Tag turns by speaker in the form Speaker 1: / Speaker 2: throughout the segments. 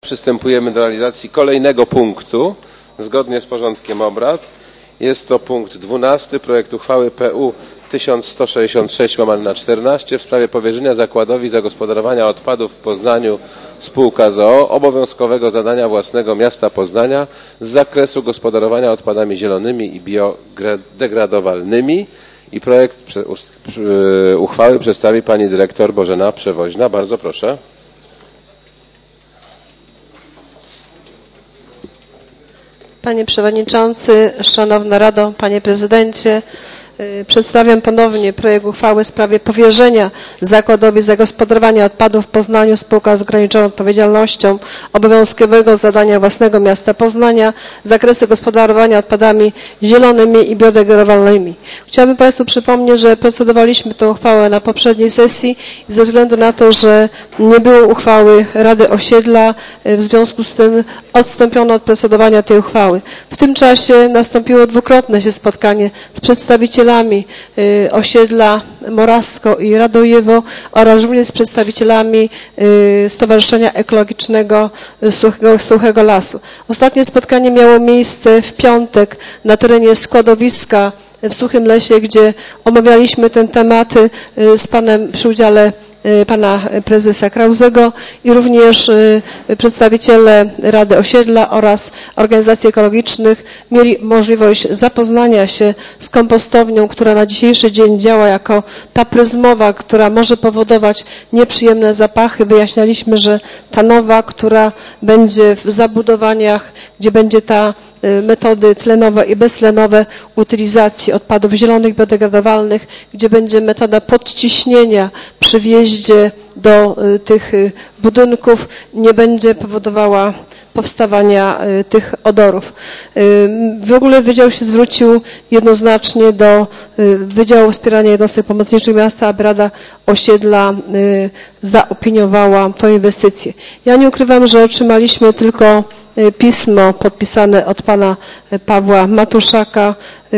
Speaker 1: Przystępujemy do realizacji kolejnego punktu zgodnie z porządkiem obrad. Jest to punkt 12. Projekt uchwały PU 1166/14 w sprawie powierzenia Zakładowi Zagospodarowania Odpadów w Poznaniu spółka z o.o. obowiązkowego zadania własnego miasta Poznania z zakresu gospodarowania odpadami zielonymi i biodegradowalnymi. I projekt uchwały przedstawi pani dyrektor Bożena Przewoźna. Bardzo proszę.
Speaker 2: Panie Przewodniczący, Szanowna Rado, Panie Prezydencie, przedstawiam ponownie projekt uchwały w sprawie powierzenia Zakładowi Zagospodarowania Odpadów w Poznaniu spółka z ograniczoną odpowiedzialnością obowiązkowego zadania własnego miasta Poznania z zakresu gospodarowania odpadami zielonymi i biodegradowalnymi. Chciałabym Państwu przypomnieć, że procedowaliśmy tę uchwałę na poprzedniej sesji i ze względu na to, że nie było uchwały Rady Osiedla, w związku z tym odstąpiono od procedowania tej uchwały. W tym czasie nastąpiło dwukrotne się spotkanie z przedstawicielami osiedla Morasko i Radojewo oraz również z przedstawicielami Stowarzyszenia Ekologicznego Suchego Lasu. Ostatnie spotkanie miało miejsce w piątek na terenie składowiska w Suchym Lesie, gdzie omawialiśmy ten temat przy udziale pana prezesa Krauzego i również przedstawiciele Rady Osiedla oraz organizacji ekologicznych mieli możliwość zapoznania się z kompostownią, która na dzisiejszy dzień działa jako ta pryzmowa, która może powodować nieprzyjemne zapachy. Wyjaśnialiśmy, że ta nowa, która będzie w zabudowaniach, gdzie będzie ta metody tlenowe i beztlenowe utylizacji odpadów zielonych, biodegradowalnych, gdzie będzie metoda podciśnienia przy wjeździe do tych budynków, nie będzie powodowała powstawania tych odorów. W ogóle Wydział się zwrócił jednoznacznie do Wydziału Wspierania Jednostek Pomocniczych Miasta, aby Rada Osiedla zaopiniowała tę inwestycję. Ja nie ukrywam, że otrzymaliśmy tylko pismo podpisane od pana Pawła Matuszaka,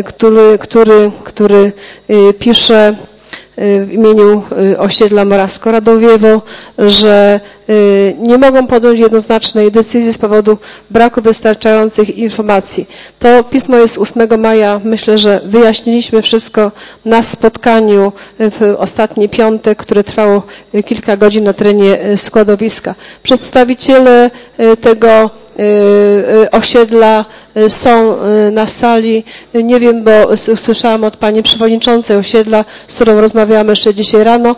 Speaker 2: który pisze w imieniu osiedla Morasko-Radowiewo, że nie mogą podjąć jednoznacznej decyzji z powodu braku wystarczających informacji. To pismo jest 8 maja. Myślę, że wyjaśniliśmy wszystko na spotkaniu w ostatni piątek, które trwało kilka godzin na terenie składowiska. Przedstawiciele tego osiedla są na sali. Nie wiem, bo słyszałam od pani przewodniczącej osiedla, z którą rozmawiałam jeszcze dzisiaj rano,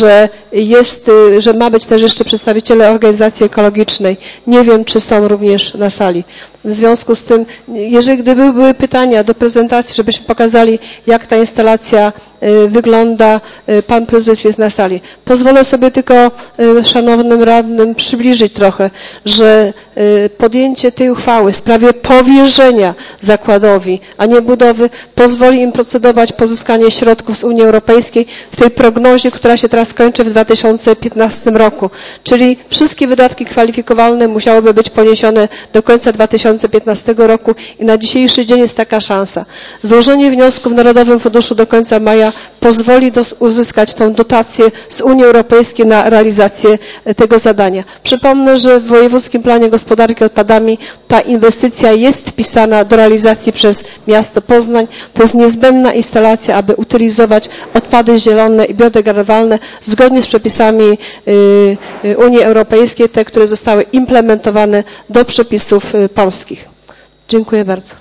Speaker 2: że ma być też jeszcze przedstawiciele organizacji ekologicznej. Nie wiem, czy są również na sali. W związku z tym, gdyby były pytania do prezentacji, żebyśmy pokazali, jak ta instalacja wygląda, pan prezes jest na sali. Pozwolę sobie tylko szanownym radnym przybliżyć trochę, że podjęcie tej uchwały w sprawie powierzenia zakładowi, a nie budowy, pozwoli im procedować pozyskanie środków z Unii Europejskiej w tej prognozie, która się teraz kończy w 2015 roku. Czyli wszystkie wydatki kwalifikowalne musiałyby być poniesione do końca 2015 roku i na dzisiejszy dzień jest taka szansa. Złożenie wniosku w Narodowym Funduszu do końca maja pozwoli uzyskać tą dotację z Unii Europejskiej na realizację tego zadania. Przypomnę, że w Wojewódzkim Planie Gospodarki Odpadami ta inwestycja jest wpisana do realizacji przez miasto Poznań. To jest niezbędna instalacja, aby utylizować odpady zielone i biodegradowalne zgodnie z przepisami Unii Europejskiej, te, które zostały implementowane do przepisów polskich. Dziękuję bardzo.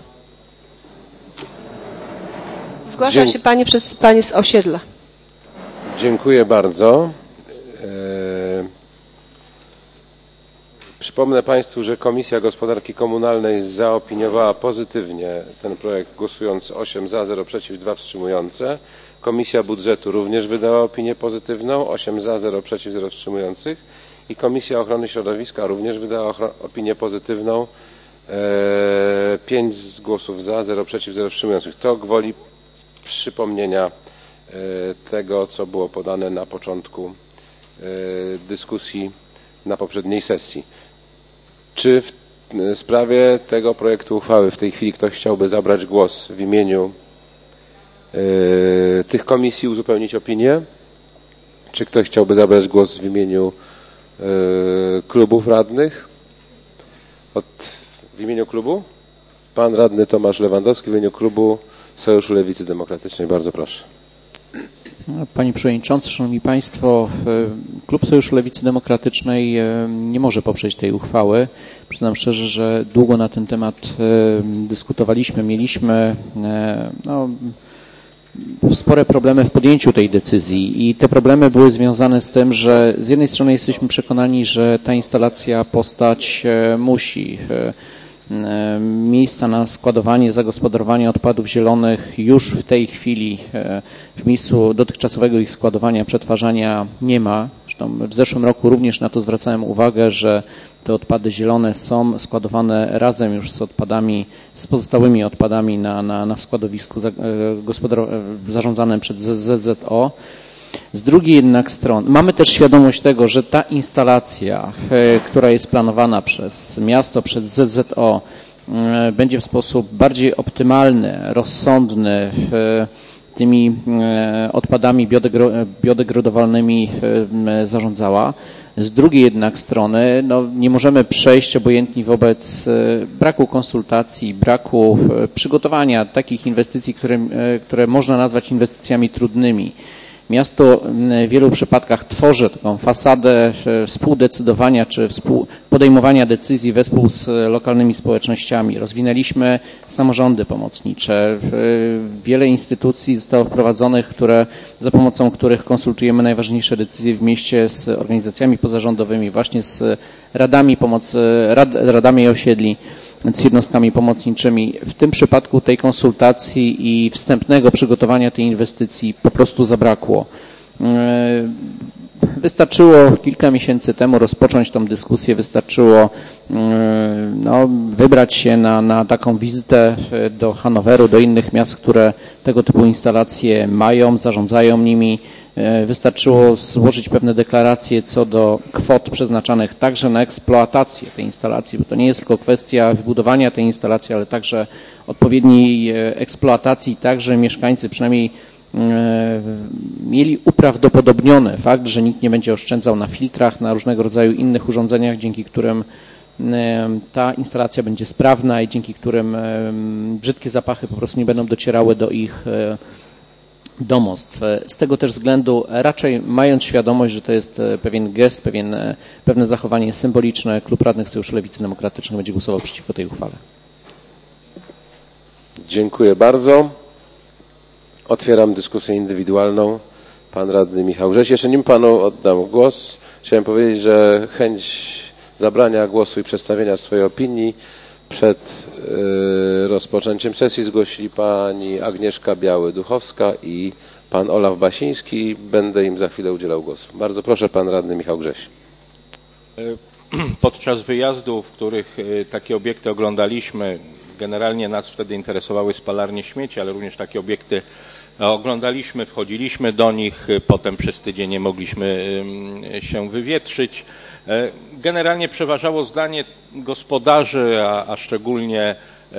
Speaker 2: Zgłasza się pani z osiedla.
Speaker 1: Dziękuję bardzo. Przypomnę Państwu, że Komisja Gospodarki Komunalnej zaopiniowała pozytywnie ten projekt, głosując 8 za, 0 przeciw, 2 wstrzymujące. Komisja Budżetu również wydała opinię pozytywną, 8 za, 0 przeciw, 0 wstrzymujących. I Komisja Ochrony Środowiska również wydała opinię pozytywną, 5 głosów za, 0 przeciw, 0 wstrzymujących. To gwoli przypomnienia tego, co było podane na początku dyskusji na poprzedniej sesji. Czy w sprawie tego projektu uchwały w tej chwili ktoś chciałby zabrać głos w imieniu tych komisji, uzupełnić opinię? Czy ktoś chciałby zabrać głos w imieniu klubów radnych? W imieniu klubu? Pan radny Tomasz Lewandowski w imieniu klubu Sojuszu Lewicy Demokratycznej. Bardzo proszę.
Speaker 3: Panie Przewodniczący, Szanowni Państwo, Klub Sojuszu Lewicy Demokratycznej nie może poprzeć tej uchwały. Przyznam szczerze, że długo na ten temat dyskutowaliśmy, mieliśmy spore problemy w podjęciu tej decyzji i te problemy były związane z tym, że z jednej strony jesteśmy przekonani, że ta instalacja powstać musi. Miejsca na składowanie, zagospodarowanie odpadów zielonych już w tej chwili w miejscu dotychczasowego ich składowania, przetwarzania nie ma. Zresztą w zeszłym roku również na to zwracałem uwagę, że te odpady zielone są składowane razem już z odpadami, z pozostałymi odpadami na składowisku zarządzanym przez ZZO. Z drugiej jednak strony mamy też świadomość tego, że ta instalacja, która jest planowana przez miasto, przez ZZO, będzie w sposób bardziej optymalny, rozsądny tymi odpadami biodegradowalnymi zarządzała. Z drugiej jednak strony nie możemy przejść obojętni wobec braku konsultacji, braku przygotowania takich inwestycji, które można nazwać inwestycjami trudnymi. Miasto w wielu przypadkach tworzy taką fasadę współdecydowania czy podejmowania decyzji wespół z lokalnymi społecznościami. Rozwinęliśmy samorządy pomocnicze. Wiele instytucji zostało wprowadzonych, za pomocą których konsultujemy najważniejsze decyzje w mieście z organizacjami pozarządowymi, właśnie z radami osiedli, z jednostkami pomocniczymi. W tym przypadku tej konsultacji i wstępnego przygotowania tej inwestycji po prostu zabrakło. Wystarczyło kilka miesięcy temu rozpocząć tą dyskusję, wystarczyło wybrać się na taką wizytę do Hanoweru, do innych miast, które tego typu instalacje mają, zarządzają nimi. Wystarczyło złożyć pewne deklaracje co do kwot przeznaczanych także na eksploatację tej instalacji, bo to nie jest tylko kwestia wybudowania tej instalacji, ale także odpowiedniej eksploatacji, także mieszkańcy przynajmniej mieli uprawdopodobniony fakt, że nikt nie będzie oszczędzał na filtrach, na różnego rodzaju innych urządzeniach, dzięki którym ta instalacja będzie sprawna i dzięki którym brzydkie zapachy po prostu nie będą docierały do ich domostw. Z tego też względu, raczej mając świadomość, że to jest pewien gest, pewne zachowanie symboliczne, Klub Radnych Sojuszu Lewicy Demokratycznej będzie głosował przeciwko tej uchwale.
Speaker 1: Dziękuję bardzo. Otwieram dyskusję indywidualną. Pan radny Michał Grześ. Jeszcze nim panu oddam głos, chciałem powiedzieć, że chęć zabrania głosu i przedstawienia swojej opinii przed rozpoczęciem sesji zgłosili pani Agnieszka Biały-Duchowska i pan Olaf Basiński. Będę im za chwilę udzielał głosu. Bardzo proszę, pan radny Michał Grześ.
Speaker 4: Podczas wyjazdów, w których takie obiekty oglądaliśmy, generalnie nas wtedy interesowały spalarnie śmieci, ale również takie obiekty oglądaliśmy, wchodziliśmy do nich, potem przez tydzień nie mogliśmy się wywietrzyć. Generalnie przeważało zdanie gospodarzy, a szczególnie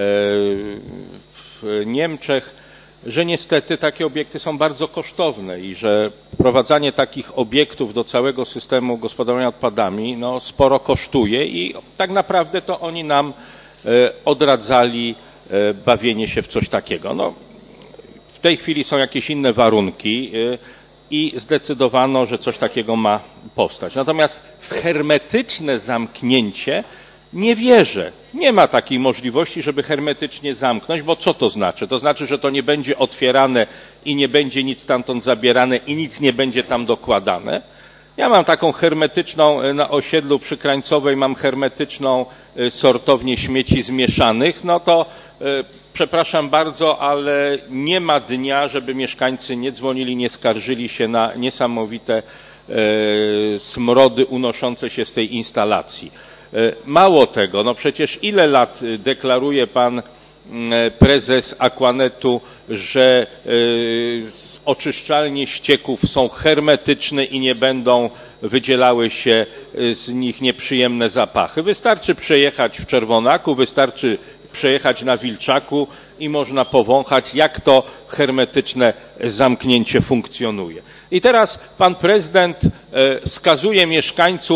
Speaker 4: w Niemczech, że niestety takie obiekty są bardzo kosztowne i że wprowadzanie takich obiektów do całego systemu gospodarowania odpadami sporo kosztuje i tak naprawdę to oni nam odradzali bawienie się w coś takiego. W tej chwili są jakieś inne warunki i zdecydowano, że coś takiego ma powstać. Natomiast w hermetyczne zamknięcie nie wierzę. Nie ma takiej możliwości, żeby hermetycznie zamknąć, bo co to znaczy? To znaczy, że to nie będzie otwierane i nie będzie nic stamtąd zabierane i nic nie będzie tam dokładane. Ja mam taką hermetyczną na osiedlu przy Krańcowej, mam hermetyczną sortownię śmieci zmieszanych, to przepraszam bardzo, ale nie ma dnia, żeby mieszkańcy nie dzwonili, nie skarżyli się na niesamowite smrody unoszące się z tej instalacji. Mało tego, przecież ile lat deklaruje pan prezes Aquanetu, że oczyszczalnie ścieków są hermetyczne i nie będą wydzielały się z nich nieprzyjemne zapachy. Wystarczy przejechać w Czerwonaku, wystarczy przejechać na Wilczaku i można powąchać, jak to hermetyczne zamknięcie funkcjonuje. I teraz pan prezydent skazuje mieszkańców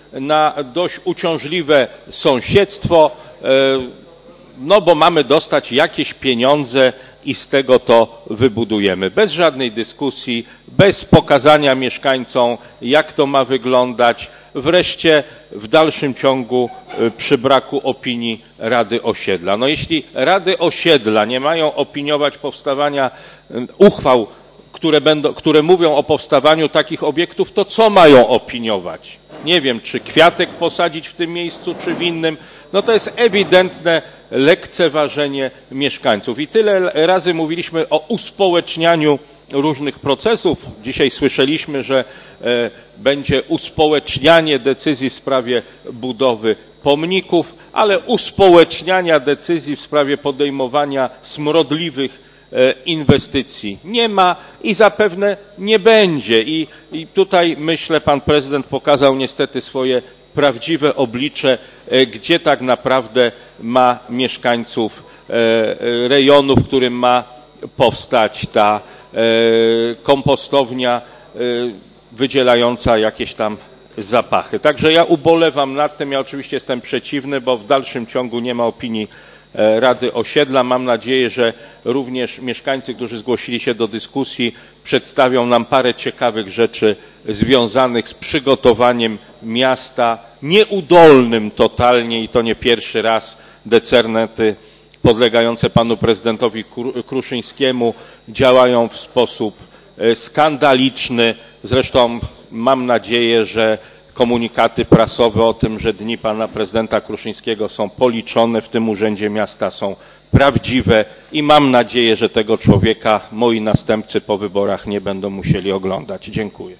Speaker 4: na dość uciążliwe sąsiedztwo, no bo mamy dostać jakieś pieniądze i z tego to wybudujemy. Bez żadnej dyskusji, bez pokazania mieszkańcom, jak to ma wyglądać. Wreszcie w dalszym ciągu przy braku opinii Rady Osiedla. No jeśli Rady Osiedla nie mają opiniować powstawania uchwał, które mówią o powstawaniu takich obiektów, to co mają opiniować? Nie wiem, czy kwiatek posadzić w tym miejscu, czy w innym. No to jest ewidentne lekceważenie mieszkańców. I tyle razy mówiliśmy o uspołecznianiu różnych procesów. Dzisiaj słyszeliśmy, że będzie uspołecznianie decyzji w sprawie budowy pomników, ale uspołeczniania decyzji w sprawie podejmowania smrodliwych inwestycji nie ma i zapewne nie będzie. I tutaj myślę, pan prezydent pokazał niestety swoje prawdziwe oblicze, gdzie tak naprawdę ma mieszkańców rejonu, w którym ma powstać ta kompostownia wydzielająca jakieś tam zapachy. Także ja ubolewam nad tym, ja oczywiście jestem przeciwny, bo w dalszym ciągu nie ma opinii Rady Osiedla. Mam nadzieję, że również mieszkańcy, którzy zgłosili się do dyskusji, przedstawią nam parę ciekawych rzeczy związanych z przygotowaniem miasta nieudolnym totalnie i to nie pierwszy raz. Decernety podlegające panu prezydentowi Kruszyńskiemu działają w sposób skandaliczny. Zresztą mam nadzieję, że komunikaty prasowe o tym, że dni pana prezydenta Kruszyńskiego są policzone w tym urzędzie miasta, są prawdziwe i mam nadzieję, że tego człowieka moi następcy po wyborach nie będą musieli oglądać. Dziękuję.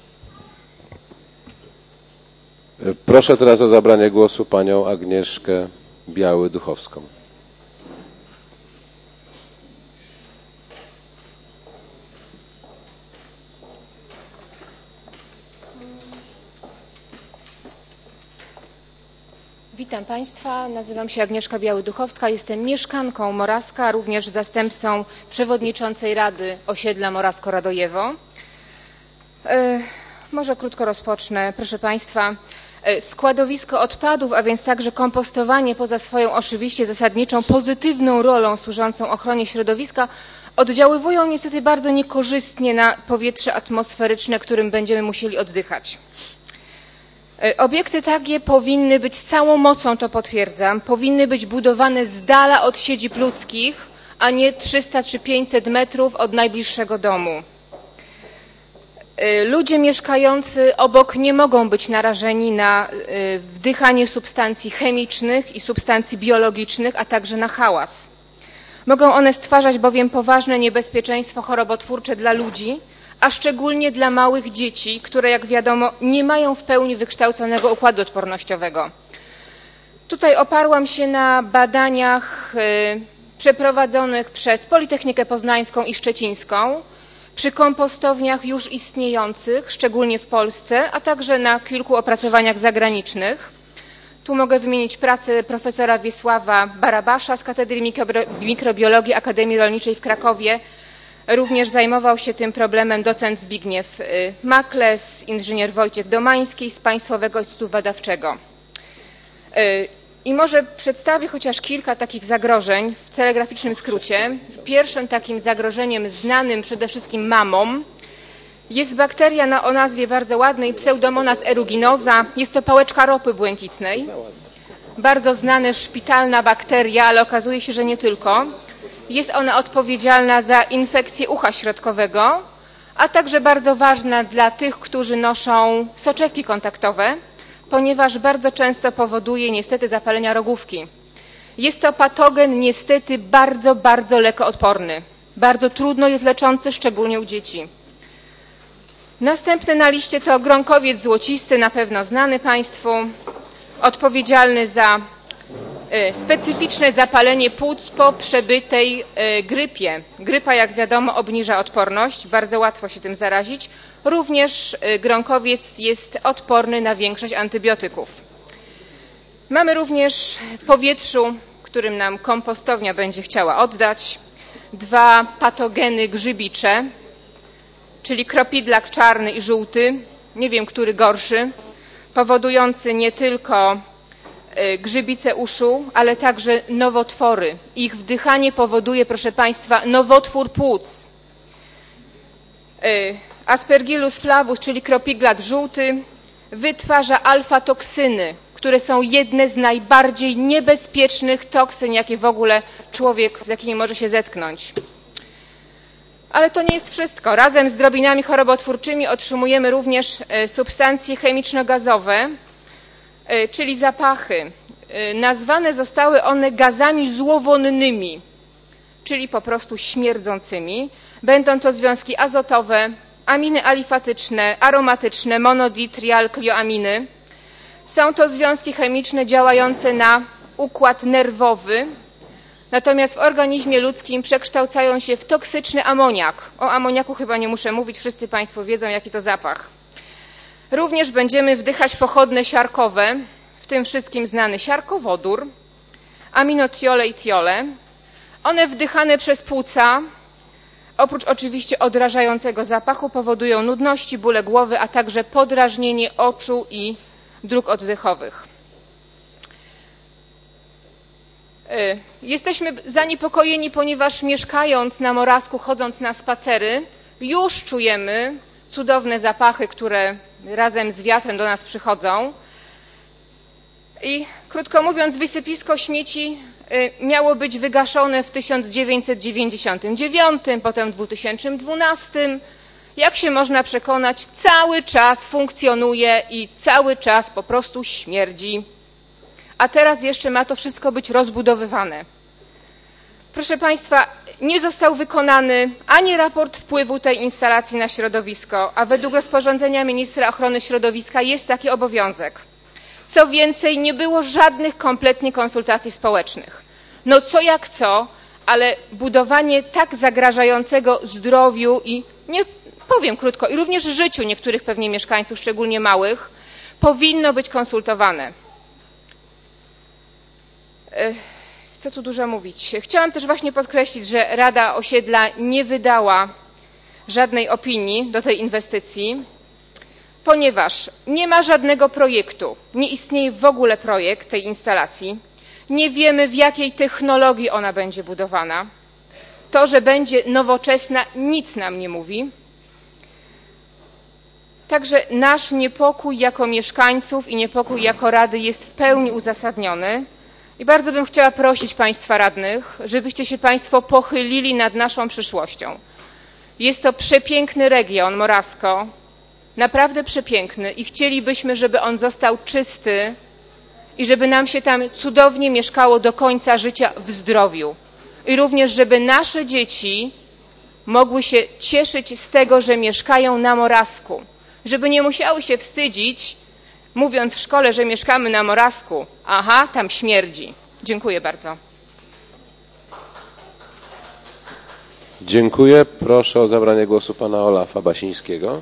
Speaker 1: Proszę teraz o zabranie głosu panią Agnieszkę Biały-Duchowską.
Speaker 5: Witam Państwa, nazywam się Agnieszka Biały-Duchowska, jestem mieszkanką Morawska, również zastępcą przewodniczącej Rady Osiedla Morawsko-Radojewo. Może krótko rozpocznę, proszę Państwa. Składowisko odpadów, a więc także kompostowanie poza swoją oczywiście zasadniczą pozytywną rolą służącą ochronie środowiska oddziaływują niestety bardzo niekorzystnie na powietrze atmosferyczne, którym będziemy musieli oddychać. Obiekty takie powinny być z całą mocą, to potwierdzam, powinny być budowane z dala od siedzib ludzkich, a nie 300 czy 500 metrów od najbliższego domu. Ludzie mieszkający obok nie mogą być narażeni na wdychanie substancji chemicznych i substancji biologicznych, a także na hałas. Mogą one stwarzać bowiem poważne niebezpieczeństwo chorobotwórcze dla ludzi, a szczególnie dla małych dzieci, które jak wiadomo nie mają w pełni wykształconego układu odpornościowego. Tutaj oparłam się na badaniach przeprowadzonych przez Politechnikę Poznańską i Szczecińską przy kompostowniach już istniejących, szczególnie w Polsce, a także na kilku opracowaniach zagranicznych. Tu mogę wymienić pracę profesora Wiesława Barabasza z Katedry Mikrobiologii Akademii Rolniczej w Krakowie. Również zajmował się tym problemem docent Zbigniew Makles, inżynier Wojciech Domański z Państwowego Instytutu Badawczego. I może przedstawię chociaż kilka takich zagrożeń w telegraficznym skrócie. Pierwszym takim zagrożeniem znanym przede wszystkim mamom jest bakteria o nazwie bardzo ładnej Pseudomonas aeruginosa. Jest to pałeczka ropy błękitnej. Bardzo znana szpitalna bakteria, ale okazuje się, że nie tylko. Jest ona odpowiedzialna za infekcję ucha środkowego, a także bardzo ważna dla tych, którzy noszą soczewki kontaktowe, ponieważ bardzo często powoduje niestety zapalenia rogówki. Jest to patogen niestety bardzo lekoodporny. Bardzo trudno jest leczący, szczególnie u dzieci. Następny na liście to gronkowiec złocisty, na pewno znany Państwu, odpowiedzialny za specyficzne zapalenie płuc po przebytej grypie. Grypa, jak wiadomo, obniża odporność, bardzo łatwo się tym zarazić. Również gronkowiec jest odporny na większość antybiotyków. Mamy również w powietrzu, którym nam kompostownia będzie chciała oddać, dwa patogeny grzybicze, czyli kropidlak czarny i żółty. Nie wiem, który gorszy. powodujący nie tylko grzybice uszu, ale także nowotwory. Ich wdychanie powoduje, proszę Państwa, nowotwór płuc. Aspergillus flavus, czyli kropiglat żółty, wytwarza alfa-toksyny, które są jedne z najbardziej niebezpiecznych toksyn, jakie w ogóle człowiek, z jakimi może się zetknąć. Ale to nie jest wszystko. Razem z drobinami chorobotwórczymi otrzymujemy również substancje chemiczno-gazowe, czyli zapachy. Nazwane zostały one gazami złowonnymi, czyli po prostu śmierdzącymi. Będą to związki azotowe, aminy alifatyczne, aromatyczne, monoditrialklioaminy. Są to związki chemiczne działające na układ nerwowy, natomiast w organizmie ludzkim przekształcają się w toksyczny amoniak. O amoniaku chyba nie muszę mówić, wszyscy Państwo wiedzą, jaki to zapach. Również będziemy wdychać pochodne siarkowe, w tym wszystkim znany siarkowodór, aminotiole i tiole. One wdychane przez płuca, oprócz oczywiście odrażającego zapachu, powodują nudności, bóle głowy, a także podrażnienie oczu i dróg oddechowych. Jesteśmy zaniepokojeni, ponieważ mieszkając na Morawsku, chodząc na spacery, już czujemy cudowne zapachy, które razem z wiatrem do nas przychodzą. I krótko mówiąc, wysypisko śmieci miało być wygaszone w 1999, potem w 2012. Jak się można przekonać, cały czas funkcjonuje i cały czas po prostu śmierdzi. A teraz jeszcze ma to wszystko być rozbudowywane. Proszę Państwa, nie został wykonany ani raport wpływu tej instalacji na środowisko, a według rozporządzenia ministra ochrony środowiska jest taki obowiązek. Co więcej, nie było żadnych kompletnie konsultacji społecznych. No co jak co, ale budowanie tak zagrażającego zdrowiu i, nie powiem krótko, i również życiu niektórych pewnie mieszkańców, szczególnie małych, powinno być konsultowane. Co tu dużo mówić. Chciałam też właśnie podkreślić, że Rada Osiedla nie wydała żadnej opinii do tej inwestycji, ponieważ nie ma żadnego projektu, nie istnieje w ogóle projekt tej instalacji, nie wiemy, w jakiej technologii ona będzie budowana. To, że będzie nowoczesna, nic nam nie mówi. Także nasz niepokój jako mieszkańców i niepokój jako Rady jest w pełni uzasadniony. I bardzo bym chciała prosić Państwa radnych, żebyście się Państwo pochylili nad naszą przyszłością. Jest to przepiękny region, Morawsko, naprawdę przepiękny i chcielibyśmy, żeby on został czysty i żeby nam się tam cudownie mieszkało do końca życia w zdrowiu. I również, żeby nasze dzieci mogły się cieszyć z tego, że mieszkają na Morawsku. Żeby nie musiały się wstydzić, mówiąc w szkole, że mieszkamy na Morawsku. Aha, tam śmierdzi. Dziękuję bardzo.
Speaker 1: Dziękuję. Proszę o zabranie głosu pana Olafa Basińskiego.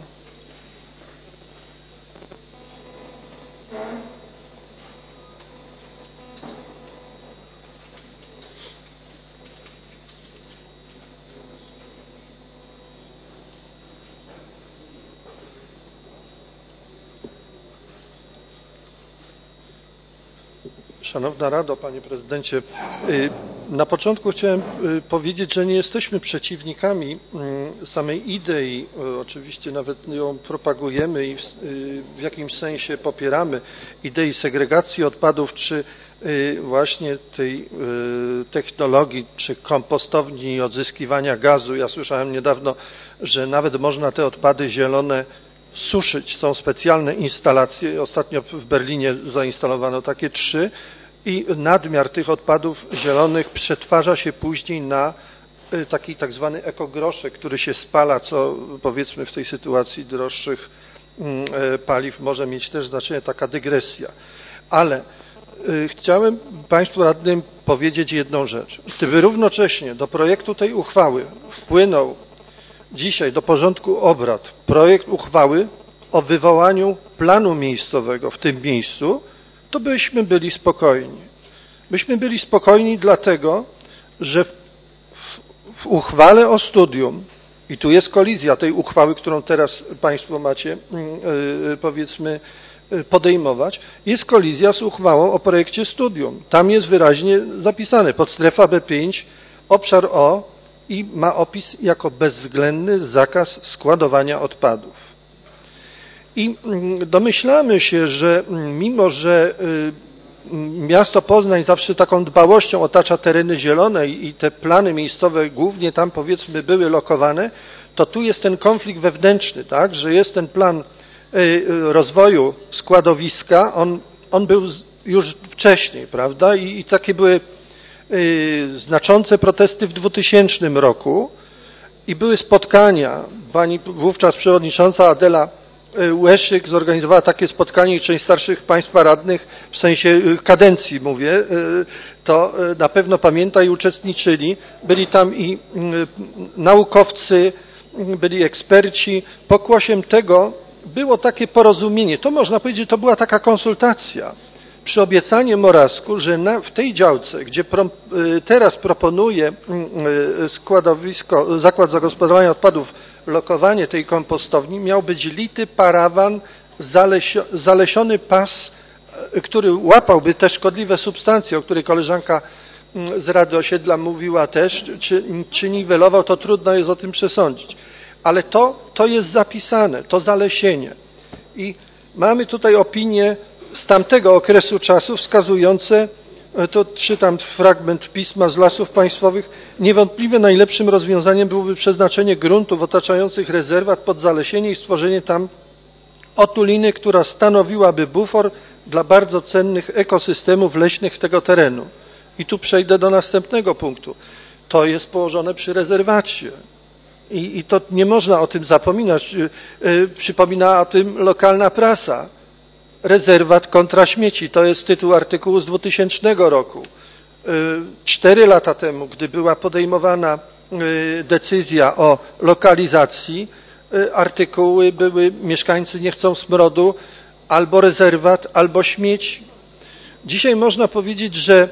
Speaker 6: Szanowna Rado, Panie Prezydencie, na początku chciałem powiedzieć, że nie jesteśmy przeciwnikami samej idei, oczywiście nawet ją propagujemy i w jakimś sensie popieramy idei segregacji odpadów, czy właśnie tej technologii, czy kompostowni i odzyskiwania gazu. Ja słyszałem niedawno, że nawet można te odpady zielone suszyć. Są specjalne instalacje. Ostatnio w Berlinie zainstalowano takie 3 i nadmiar tych odpadów zielonych przetwarza się później na taki tak zwany ekogroszek, który się spala, co powiedzmy w tej sytuacji droższych paliw może mieć też znaczenie, taka dygresja. Ale chciałem Państwu radnym powiedzieć jedną rzecz. Gdyby równocześnie do projektu tej uchwały wpłynął dzisiaj do porządku obrad projekt uchwały o wywołaniu planu miejscowego w tym miejscu, to byśmy byli spokojni. Byśmy byli spokojni dlatego, że w uchwale o studium, i tu jest kolizja tej uchwały, którą teraz Państwo macie, powiedzmy, podejmować, jest kolizja z uchwałą o projekcie studium. Tam jest wyraźnie zapisane podstrefa B5, obszar O i ma opis jako bezwzględny zakaz składowania odpadów. I domyślamy się, że mimo, że miasto Poznań zawsze taką dbałością otacza tereny zielone i te plany miejscowe głównie tam powiedzmy były lokowane, to tu jest ten konflikt wewnętrzny, tak, że jest ten plan rozwoju składowiska, on był już wcześniej, prawda, i takie były znaczące protesty w 2000 roku i były spotkania, pani wówczas przewodnicząca Adela Łeszyk zorganizowała takie spotkanie i część starszych państwa radnych, w sensie kadencji mówię, to na pewno pamięta i uczestniczyli. Byli tam i naukowcy, byli eksperci. Pokłosiem tego było takie porozumienie. To można powiedzieć, że to była taka konsultacja. Przy obiecaniu Morawsku, że w tej działce, gdzie teraz proponuje składowisko, zakład zagospodarowania odpadów, lokowanie tej kompostowni, miał być lity parawan, zalesiony pas, który łapałby te szkodliwe substancje, o której koleżanka z Rady Osiedla mówiła też, czy niwelował, to trudno jest o tym przesądzić. Ale to jest zapisane, to zalesienie. I mamy tutaj opinie z tamtego okresu czasu wskazujące, to czytam fragment pisma z Lasów Państwowych, niewątpliwie najlepszym rozwiązaniem byłoby przeznaczenie gruntów otaczających rezerwat pod zalesienie i stworzenie tam otuliny, która stanowiłaby bufor dla bardzo cennych ekosystemów leśnych tego terenu. I tu przejdę do następnego punktu. To jest położone przy rezerwacie. I to nie można o tym zapominać. Przypomina o tym lokalna prasa. Rezerwat kontra śmieci. To jest tytuł artykułu z 2000 roku. 4 lata temu, gdy była podejmowana decyzja o lokalizacji, artykuły były mieszkańcy nie chcą smrodu, albo rezerwat, albo śmieci. Dzisiaj można powiedzieć, że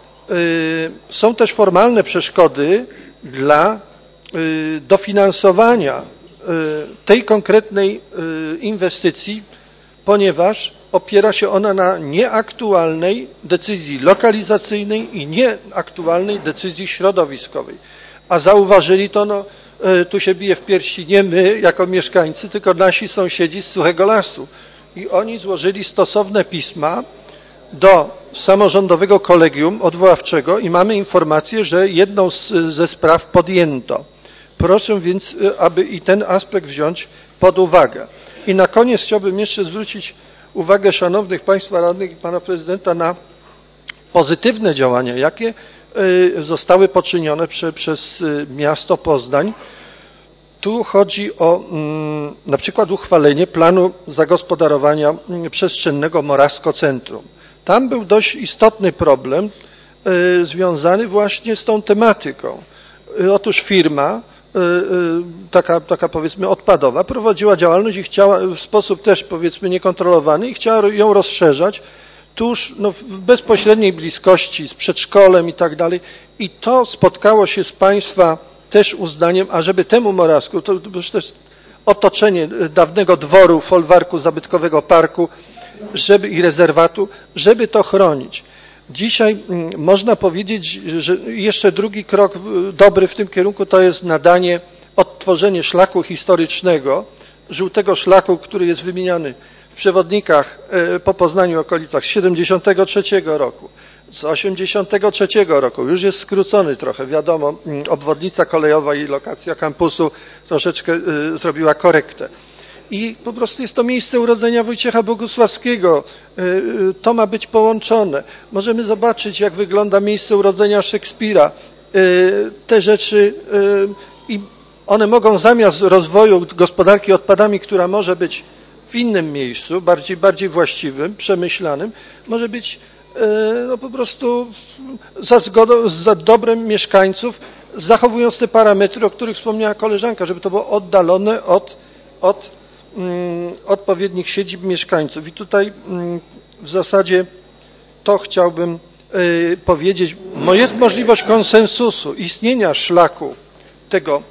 Speaker 6: są też formalne przeszkody dla dofinansowania tej konkretnej inwestycji, ponieważ opiera się ona na nieaktualnej decyzji lokalizacyjnej i nieaktualnej decyzji środowiskowej. A zauważyli to, tu się bije w piersi nie my jako mieszkańcy, tylko nasi sąsiedzi z Suchego Lasu. I oni złożyli stosowne pisma do samorządowego kolegium odwoławczego i mamy informację, że jedną ze spraw podjęto. Proszę więc, aby i ten aspekt wziąć pod uwagę. I na koniec chciałbym jeszcze zwrócić uwagę szanownych państwa radnych i pana prezydenta na pozytywne działania, jakie zostały poczynione przez miasto Poznań. Tu chodzi o na przykład uchwalenie planu zagospodarowania przestrzennego Morawsko Centrum. Tam był dość istotny problem związany właśnie z tą tematyką. Otóż firma, taka powiedzmy odpadowa, prowadziła działalność i chciała w sposób też powiedzmy niekontrolowany i chciała ją rozszerzać tuż w bezpośredniej bliskości z przedszkolem i tak dalej. I to spotkało się z państwa też uznaniem, ażeby temu Morawsku, to jest otoczenie dawnego dworu, folwarku, zabytkowego parku i rezerwatu, żeby to chronić. Dzisiaj można powiedzieć, że jeszcze drugi krok dobry w tym kierunku to jest nadanie, odtworzenie szlaku historycznego, żółtego szlaku, który jest wymieniany w przewodnikach po Poznaniu okolicach z 73 roku, z 83 roku, już jest skrócony trochę, wiadomo, obwodnica kolejowa i lokacja kampusu troszeczkę zrobiła korektę. I po prostu jest to miejsce urodzenia Wojciecha Bogusławskiego. To ma być połączone. Możemy zobaczyć, jak wygląda miejsce urodzenia Szekspira. Te rzeczy i one mogą zamiast rozwoju gospodarki odpadami, która może być w innym miejscu, bardziej właściwym, przemyślanym, może być po prostu za dobrem mieszkańców, zachowując te parametry, o których wspomniała koleżanka, żeby to było oddalone od odpowiednich siedzib mieszkańców. I tutaj w zasadzie to chciałbym powiedzieć, jest możliwość konsensusu istnienia szlaku tego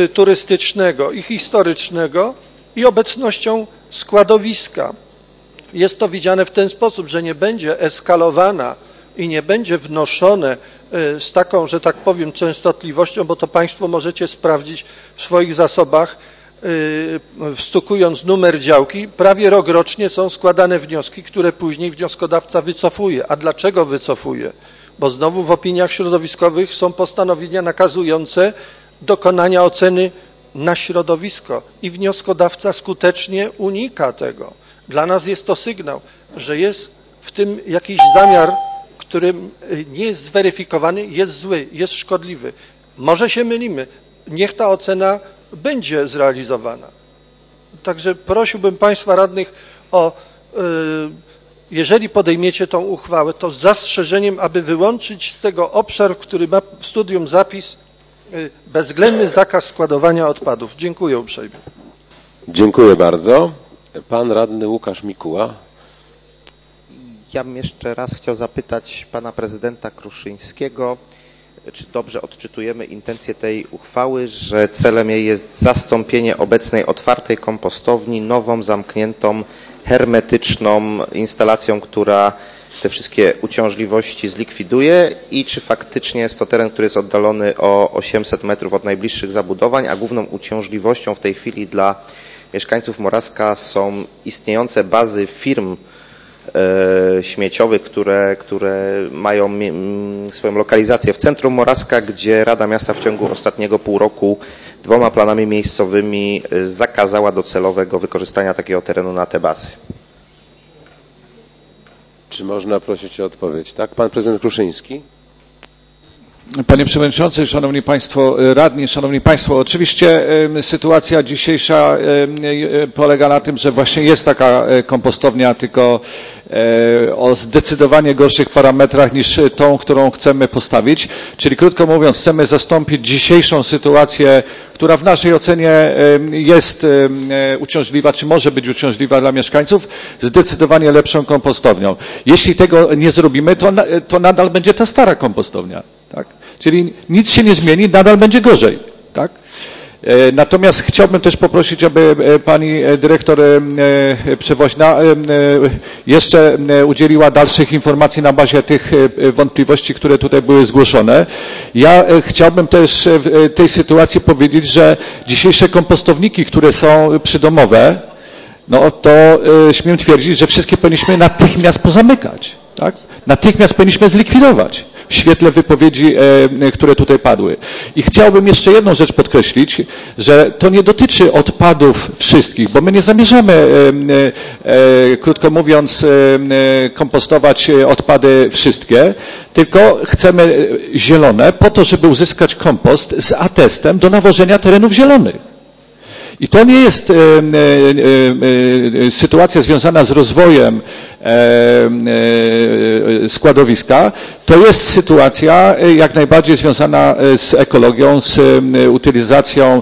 Speaker 6: turystycznego i historycznego i obecnością składowiska. jest to widziane w ten sposób, że nie będzie eskalowana i nie będzie wnoszone z taką, że tak powiem, częstotliwością, bo to Państwo możecie sprawdzić w swoich zasobach, wstukując numer działki, prawie rokrocznie są składane wnioski, które później wnioskodawca wycofuje. A dlaczego wycofuje? Bo znowu w opiniach środowiskowych są postanowienia nakazujące dokonania oceny na środowisko i wnioskodawca skutecznie unika tego. Dla nas jest to sygnał, że jest w tym jakiś zamiar, który nie jest zweryfikowany, jest zły, jest szkodliwy. Może się mylimy, niech ta ocena będzie zrealizowana. Także prosiłbym Państwa radnych o, jeżeli podejmiecie tą uchwałę, to z zastrzeżeniem, aby wyłączyć z tego obszar, który ma w studium zapis bezwzględny zakaz składowania odpadów. Dziękuję uprzejmie.
Speaker 1: Dziękuję bardzo. Pan radny Łukasz Mikuła.
Speaker 7: Ja bym jeszcze raz chciał zapytać pana prezydenta Kruszyńskiego, czy dobrze odczytujemy intencję tej uchwały, że celem jej jest zastąpienie obecnej otwartej kompostowni nową, zamkniętą, hermetyczną instalacją, która te wszystkie uciążliwości zlikwiduje i czy faktycznie jest to teren, który jest oddalony o 800 metrów od najbliższych zabudowań, a główną uciążliwością w tej chwili dla mieszkańców Morawska są istniejące bazy firm śmieciowych, które mają swoją lokalizację w centrum Morawska, gdzie Rada Miasta w ciągu ostatniego pół roku 2 planami miejscowymi zakazała docelowego wykorzystania takiego terenu na te bazy.
Speaker 1: Czy można prosić o odpowiedź? Tak, pan prezydent Kruszyński.
Speaker 8: Panie Przewodniczący, Szanowni Państwo Radni, Szanowni Państwo, oczywiście sytuacja dzisiejsza polega na tym, że właśnie jest taka kompostownia, tylko o zdecydowanie gorszych parametrach niż tą, którą chcemy postawić. Czyli krótko mówiąc, chcemy zastąpić dzisiejszą sytuację, która w naszej ocenie jest uciążliwa, czy może być uciążliwa dla mieszkańców, zdecydowanie lepszą kompostownią. Jeśli tego nie zrobimy, to nadal będzie ta stara kompostownia. Tak? Czyli nic się nie zmieni, nadal będzie gorzej. Tak? Natomiast chciałbym też poprosić, aby pani dyrektor Przewoźna jeszcze udzieliła dalszych informacji na bazie tych wątpliwości, które tutaj były zgłoszone. Ja chciałbym też w tej sytuacji powiedzieć, że dzisiejsze kompostowniki, które są przydomowe, no to śmiem twierdzić, że wszystkie powinniśmy natychmiast pozamykać. Tak? Natychmiast powinniśmy zlikwidować w świetle wypowiedzi, które tutaj padły. I chciałbym jeszcze jedną rzecz podkreślić, że to nie dotyczy odpadów wszystkich, bo my nie zamierzamy, krótko mówiąc, kompostować odpady wszystkie, tylko chcemy zielone po to, żeby uzyskać kompost z atestem do nawożenia terenów zielonych. I to nie jest sytuacja związana z rozwojem składowiska, to jest sytuacja jak najbardziej związana z ekologią, z utylizacją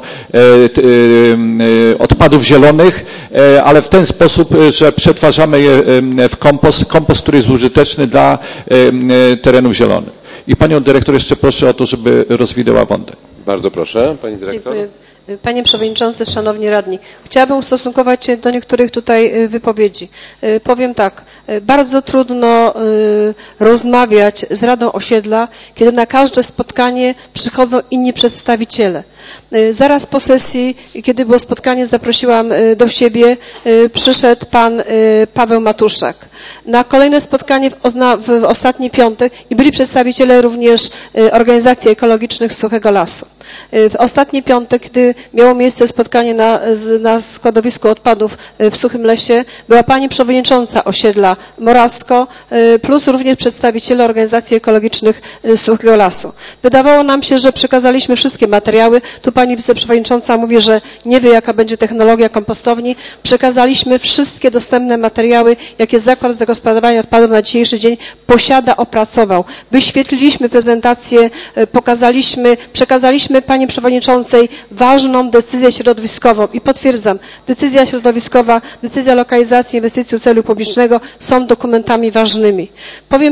Speaker 8: odpadów zielonych, ale w ten sposób, że przetwarzamy je w kompost, który jest użyteczny dla terenów zielonych. I panią dyrektor jeszcze proszę o to, żeby rozwinęła wątek.
Speaker 1: Bardzo proszę, pani dyrektor.
Speaker 2: Dziękuję. Panie Przewodniczący, Szanowni Radni, chciałabym ustosunkować się do niektórych tutaj wypowiedzi. Powiem tak, bardzo trudno rozmawiać z Radą Osiedla, kiedy na każde spotkanie przychodzą inni przedstawiciele. Zaraz po sesji, kiedy było spotkanie, zaprosiłam do siebie, przyszedł pan Paweł Matuszak. Na kolejne spotkanie w ostatni piątek i byli przedstawiciele również organizacji ekologicznych z Suchego Lasu. W ostatni piątek, gdy miało miejsce spotkanie na składowisku odpadów w Suchym Lesie, była pani przewodnicząca osiedla Morawsko, plus również przedstawiciele organizacji ekologicznych z Suchego Lasu. Wydawało nam się, że przekazaliśmy wszystkie materiały. Tu pani wiceprzewodnicząca mówi, że nie wie, jaka będzie technologia kompostowni. Przekazaliśmy wszystkie dostępne materiały, jakie Zakład Zagospodarowania Odpadów na dzisiejszy dzień posiada, opracował. Wyświetliliśmy prezentację, przekazaliśmy pani przewodniczącej ważną decyzję środowiskową i potwierdzam, decyzja środowiskowa, decyzja lokalizacji inwestycji celu publicznego są dokumentami ważnymi. Powiem tak,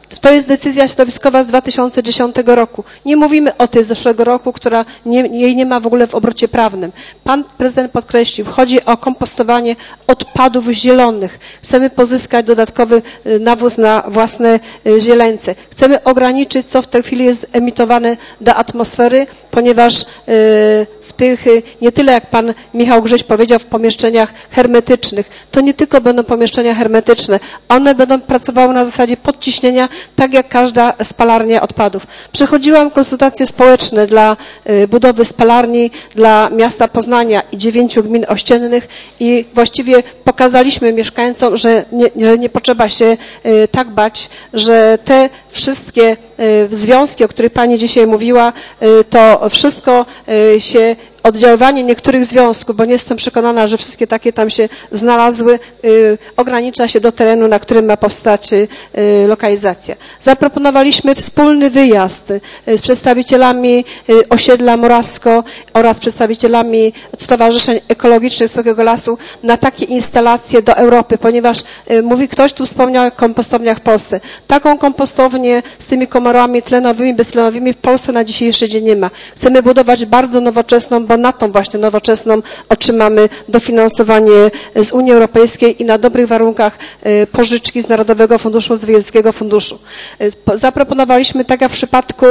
Speaker 2: To jest decyzja środowiskowa z 2010 roku. Nie mówimy o tej z zeszłego roku, która jej nie ma w ogóle w obrocie prawnym. Pan prezydent podkreślił, chodzi o kompostowanie odpadów zielonych. Chcemy pozyskać dodatkowy nawóz na własne zieleńce. Chcemy ograniczyć, co w tej chwili jest emitowane do atmosfery, ponieważ w tych, nie tyle jak pan Michał Grześ powiedział, w pomieszczeniach hermetycznych, to nie tylko będą pomieszczenia hermetyczne, one będą pracowały na zasadzie podciśnienia, tak jak każda spalarnia odpadów. Przechodziłam konsultacje społeczne dla budowy spalarni dla miasta Poznania i 9 gmin ościennych i właściwie pokazaliśmy mieszkańcom, że nie potrzeba się tak bać, że te wszystkie związki, o których pani dzisiaj mówiła, to wszystko się oddziaływanie niektórych związków, bo nie jestem przekonana, że wszystkie takie tam się znalazły, ogranicza się do terenu, na którym ma powstać lokalizacja. Zaproponowaliśmy wspólny wyjazd z przedstawicielami osiedla Morasko oraz przedstawicielami stowarzyszeń ekologicznych Wysokiego Lasu na takie instalacje do Europy, ponieważ ktoś tu wspomniał o kompostowniach w Polsce. Taką kompostownię z tymi komorami tlenowymi, beztlenowymi w Polsce na dzisiejszy dzień nie ma. Chcemy budować bardzo nowoczesną, bo na tą właśnie nowoczesną otrzymamy dofinansowanie z Unii Europejskiej i na dobrych warunkach pożyczki z Narodowego Funduszu, z Wiejskiego Funduszu. Zaproponowaliśmy, tak jak w przypadku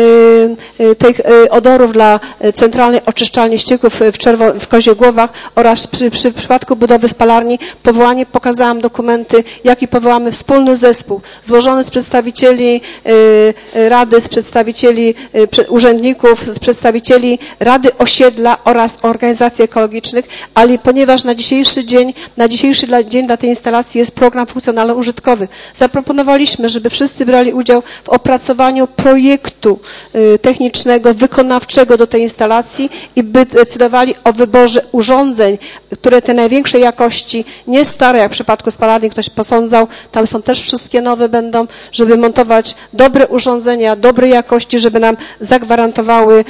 Speaker 2: tych odorów dla centralnej oczyszczalni ścieków w Koziegłowach oraz przy przypadku budowy spalarni powołanie, pokazałam dokumenty, jaki powołamy wspólny zespół złożony z przedstawicieli Rady, z przedstawicieli urzędników, z przedstawicieli Rady Osiedla oraz organizacji ekologicznych, ale ponieważ na dzisiejszy dzień dla tej instalacji jest program funkcjonalno-użytkowy, zaproponowaliśmy, żeby wszyscy brali udział w opracowaniu projektu technicznego, wykonawczego do tej instalacji i by decydowali o wyborze urządzeń, które te największej jakości, nie stare jak w przypadku spalarni ktoś posądzał, tam są też wszystkie nowe będą, żeby montować dobre urządzenia, dobrej jakości, żeby nam zagwarantowały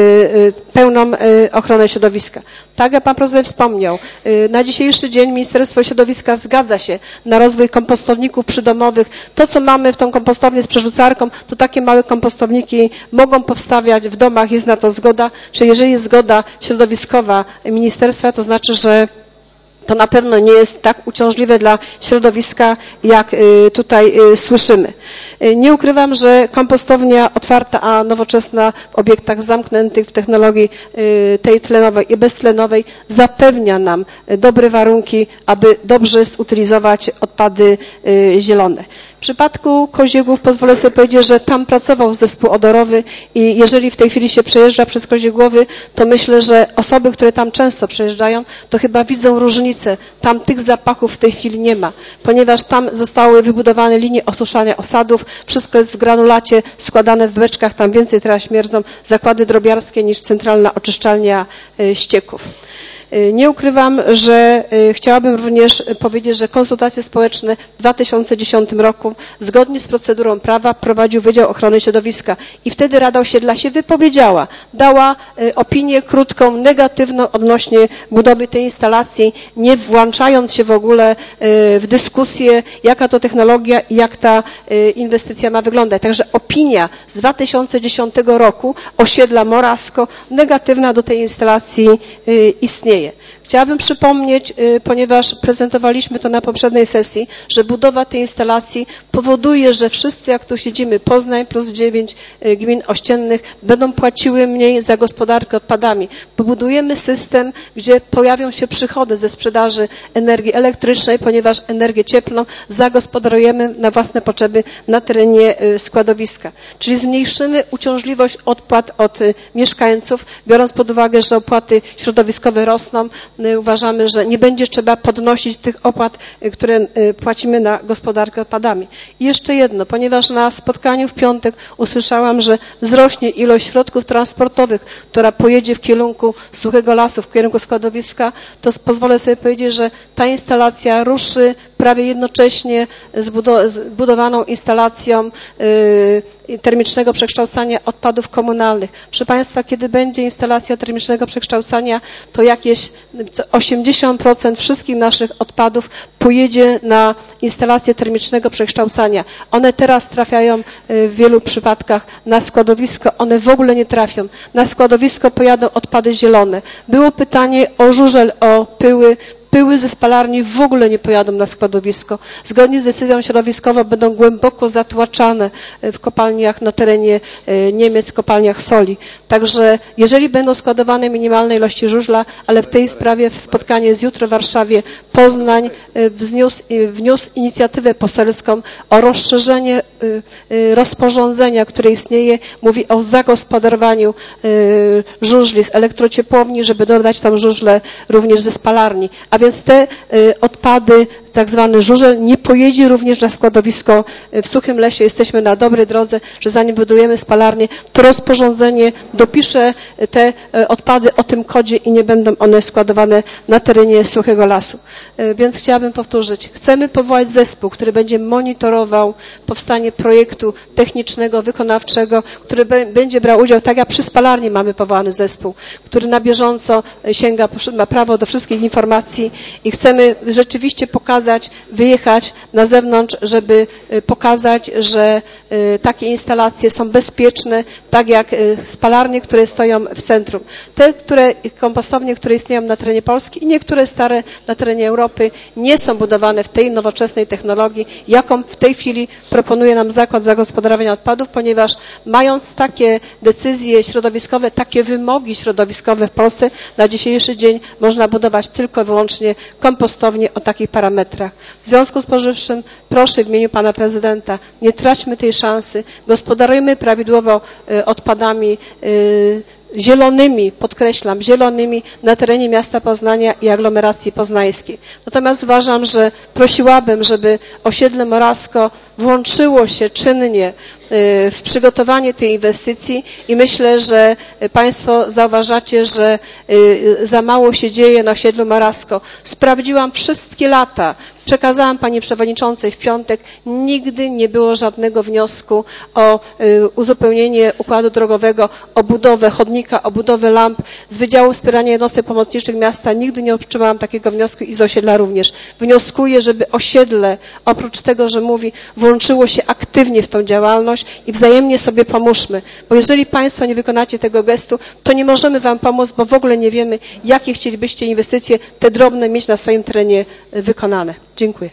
Speaker 2: pełną ochronę środowiska. Tak jak pan prezydent wspomniał, na dzisiejszy dzień Ministerstwo Środowiska zgadza się na rozwój kompostowników przydomowych. To, co mamy w tą kompostownię z przerzucarką, to takie małe kompostowniki mogą powstawiać w domach, jest na to zgoda. Czy jeżeli jest zgoda środowiskowa ministerstwa, to znaczy, że to na pewno nie jest tak uciążliwe dla środowiska, jak tutaj słyszymy. Nie ukrywam, że kompostownia otwarta, a nowoczesna w obiektach zamkniętych w technologii tej tlenowej i beztlenowej zapewnia nam dobre warunki, aby dobrze zutylizować odpady zielone. W przypadku Koziegłów pozwolę sobie powiedzieć, że tam pracował zespół odorowy i jeżeli w tej chwili się przejeżdża przez Koziegłowy, to myślę, że osoby, które tam często przejeżdżają, to chyba widzą różnicę. Tam tych zapachów w tej chwili nie ma, ponieważ tam zostały wybudowane linie osuszania osadów, wszystko jest w granulacie, składane w beczkach, tam więcej teraz śmierdzą zakłady drobiarskie niż centralna oczyszczalnia ścieków. Nie ukrywam, że chciałabym również powiedzieć, że konsultacje społeczne w 2010 roku zgodnie z procedurą prawa prowadził Wydział Ochrony Środowiska i wtedy Rada Osiedla się wypowiedziała, dała opinię krótką, negatywną odnośnie budowy tej instalacji, nie włączając się w ogóle w dyskusję, jaka to technologia i jak ta inwestycja ma wyglądać. Także opinia z 2010 roku Osiedla Morasko negatywna do tej instalacji istnieje. Chciałabym przypomnieć, ponieważ prezentowaliśmy to na poprzedniej sesji, że budowa tej instalacji powoduje, że wszyscy, jak tu siedzimy, Poznań plus 9 gmin ościennych, będą płaciły mniej za gospodarkę odpadami. Pobudujemy system, gdzie pojawią się przychody ze sprzedaży energii elektrycznej, ponieważ energię cieplną zagospodarujemy na własne potrzeby na terenie składowiska. Czyli zmniejszymy uciążliwość odpłat od mieszkańców, biorąc pod uwagę, że opłaty środowiskowe rosną. Uważamy, że nie będzie trzeba podnosić tych opłat, które płacimy na gospodarkę odpadami. I jeszcze jedno, ponieważ na spotkaniu w piątek usłyszałam, że wzrośnie ilość środków transportowych, która pojedzie w kierunku Suchego Lasu, w kierunku składowiska, to pozwolę sobie powiedzieć, że ta instalacja ruszy prawie jednocześnie z budowaną instalacją termicznego przekształcania odpadów komunalnych. Proszę Państwa, kiedy będzie instalacja termicznego przekształcania, to jakieś 80% wszystkich naszych odpadów pojedzie na instalację termicznego przekształcania. One teraz trafiają w wielu przypadkach na składowisko, one w ogóle nie trafią. Na składowisko pojadą odpady zielone. Było pytanie o żużel, o pyły. Pyły ze spalarni w ogóle nie pojadą na składowisko. Zgodnie z decyzją środowiskową będą głęboko zatłaczane w kopalniach na terenie Niemiec, w kopalniach soli. Także jeżeli będą składowane minimalne ilości żużla, ale w tej sprawie spotkanie jest jutro w Warszawie, Poznań wniósł inicjatywę poselską o rozszerzenie rozporządzenia, które istnieje, mówi o zagospodarowaniu żużli z elektrociepłowni, żeby dodać tam żużle również ze spalarni. A więc te odpady, tak zwany żużel, nie pojedzie również na składowisko w Suchym Lesie. Jesteśmy na dobrej drodze, że zanim budujemy spalarnię, to rozporządzenie dopisze te odpady o tym kodzie i nie będą one składowane na terenie Suchego Lasu. Więc chciałabym powtórzyć. Chcemy powołać zespół, który będzie monitorował powstanie projektu technicznego, wykonawczego, który będzie brał udział, tak jak przy spalarni mamy powołany zespół, który na bieżąco sięga, ma prawo do wszystkich informacji i chcemy rzeczywiście pokazać, wyjechać na zewnątrz, żeby pokazać, że takie instalacje są bezpieczne, tak jak spalarnie, które stoją w centrum. Te, kompostownie, które istnieją na terenie Polski i niektóre stare na terenie Europy nie są budowane w tej nowoczesnej technologii, jaką w tej chwili proponuje nam Zakład Zagospodarowania Odpadów, ponieważ mając takie decyzje środowiskowe, takie wymogi środowiskowe w Polsce, na dzisiejszy dzień można budować tylko i wyłącznie kompostownie o takich parametrach. W związku z powyższym proszę w imieniu Pana Prezydenta, nie traćmy tej szansy, gospodarujmy prawidłowo odpadami zielonymi, podkreślam, zielonymi na terenie miasta Poznania i aglomeracji poznańskiej. Natomiast uważam, że prosiłabym, żeby osiedle Morasko włączyło się czynnie w przygotowanie tej inwestycji i myślę, że Państwo zauważacie, że za mało się dzieje na osiedlu Morasko. Sprawdziłam wszystkie lata. Przekazałam Pani Przewodniczącej w piątek, nigdy nie było żadnego wniosku o uzupełnienie układu drogowego, o budowę chodnika, o budowę lamp. Z Wydziału Wspierania Jednostek Pomocniczych Miasta nigdy nie otrzymałam takiego wniosku i z osiedla również. Wnioskuję, żeby osiedle, oprócz tego, że mówi, włączyło się aktywnie w tą działalność i wzajemnie sobie pomóżmy. Bo jeżeli Państwo nie wykonacie tego gestu, to nie możemy Wam pomóc, bo w ogóle nie wiemy, jakie chcielibyście inwestycje, te drobne, mieć na swoim terenie wykonane. Dziękuję.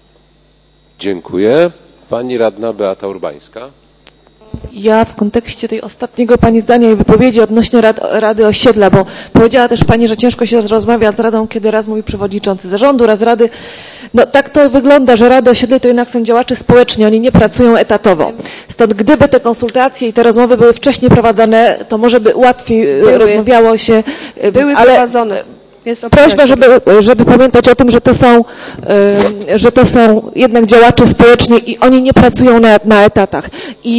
Speaker 1: Dziękuję. Pani radna Beata Urbańska.
Speaker 9: Ja w kontekście tej ostatniego Pani zdania i wypowiedzi odnośnie Rady Osiedla, bo powiedziała też Pani, że ciężko się rozmawia z Radą, kiedy raz mówi przewodniczący zarządu, raz Rady. No tak to wygląda, że Rady Osiedla to jednak są działacze społeczni, oni nie pracują etatowo. Stąd gdyby te konsultacje i te rozmowy były wcześniej prowadzone, to może by łatwiej rozmawiało się.
Speaker 2: Były prowadzone.
Speaker 9: Prośba, żeby pamiętać o tym, że to są jednak działacze społeczni i oni nie pracują na etatach.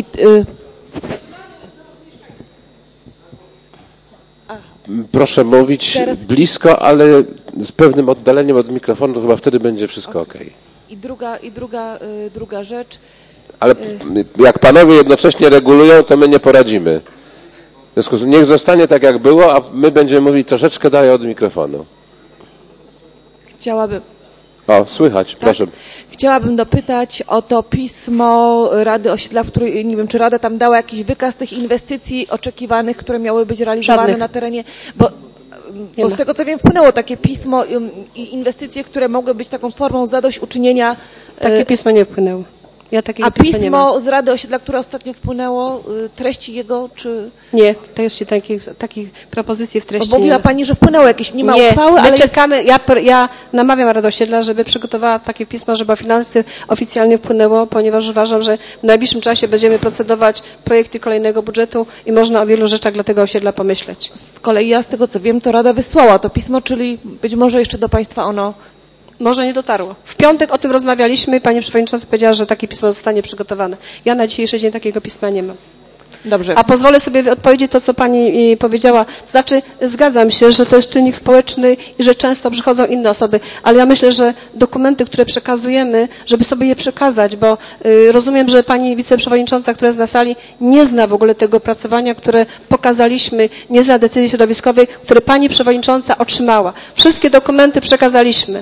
Speaker 1: Proszę mówić blisko, ale z pewnym oddaleniem od mikrofonu, to chyba wtedy będzie wszystko okej.
Speaker 9: I druga rzecz.
Speaker 1: Ale jak panowie jednocześnie regulują, to my nie poradzimy. W związku z tym niech zostanie tak, jak było, a my będziemy mówić troszeczkę dalej od mikrofonu.
Speaker 9: Chciałabym...
Speaker 1: O, słychać, tak? Proszę.
Speaker 9: Chciałabym dopytać o to pismo Rady Osiedla, w której, nie wiem, czy Rada tam dała jakiś wykaz tych inwestycji oczekiwanych, które miały być realizowane na terenie, bo z tego co wiem wpłynęło takie pismo i inwestycje, które mogły być taką formą zadośćuczynienia.
Speaker 2: Takie pismo nie wpłynęło. Ja
Speaker 9: a pismo z Rady Osiedla, które ostatnio wpłynęło, treści jego, czy...
Speaker 2: Nie, treści takich propozycji w treści
Speaker 9: mówiła
Speaker 2: nie.
Speaker 9: Pani, że wpłynęło jakieś, nie ma uchwały, ale
Speaker 2: czekamy, ja namawiam Radę Osiedla, żeby przygotowała takie pismo, żeby o finanse oficjalnie wpłynęło, ponieważ uważam, że w najbliższym czasie będziemy procedować projekty kolejnego budżetu i można o wielu rzeczach dla tego osiedla pomyśleć.
Speaker 9: Z kolei ja z tego co wiem, to Rada wysłała to pismo, czyli być może jeszcze do Państwa ono...
Speaker 2: Może nie dotarło. W piątek o tym rozmawialiśmy i Pani Przewodnicząca powiedziała, że takie pismo zostanie przygotowane. Ja na dzisiejszy dzień takiego pisma nie mam.
Speaker 9: Dobrze.
Speaker 2: A pozwolę sobie odpowiedzieć to, co pani powiedziała. To znaczy, zgadzam się, że to jest czynnik społeczny i że często przychodzą inne osoby, ale ja myślę, że dokumenty, które przekazujemy, żeby sobie je przekazać, bo rozumiem, że pani wiceprzewodnicząca, która jest na sali, nie zna w ogóle tego opracowania, które pokazaliśmy, nie zna decyzji środowiskowej, które pani przewodnicząca otrzymała. Wszystkie dokumenty przekazaliśmy.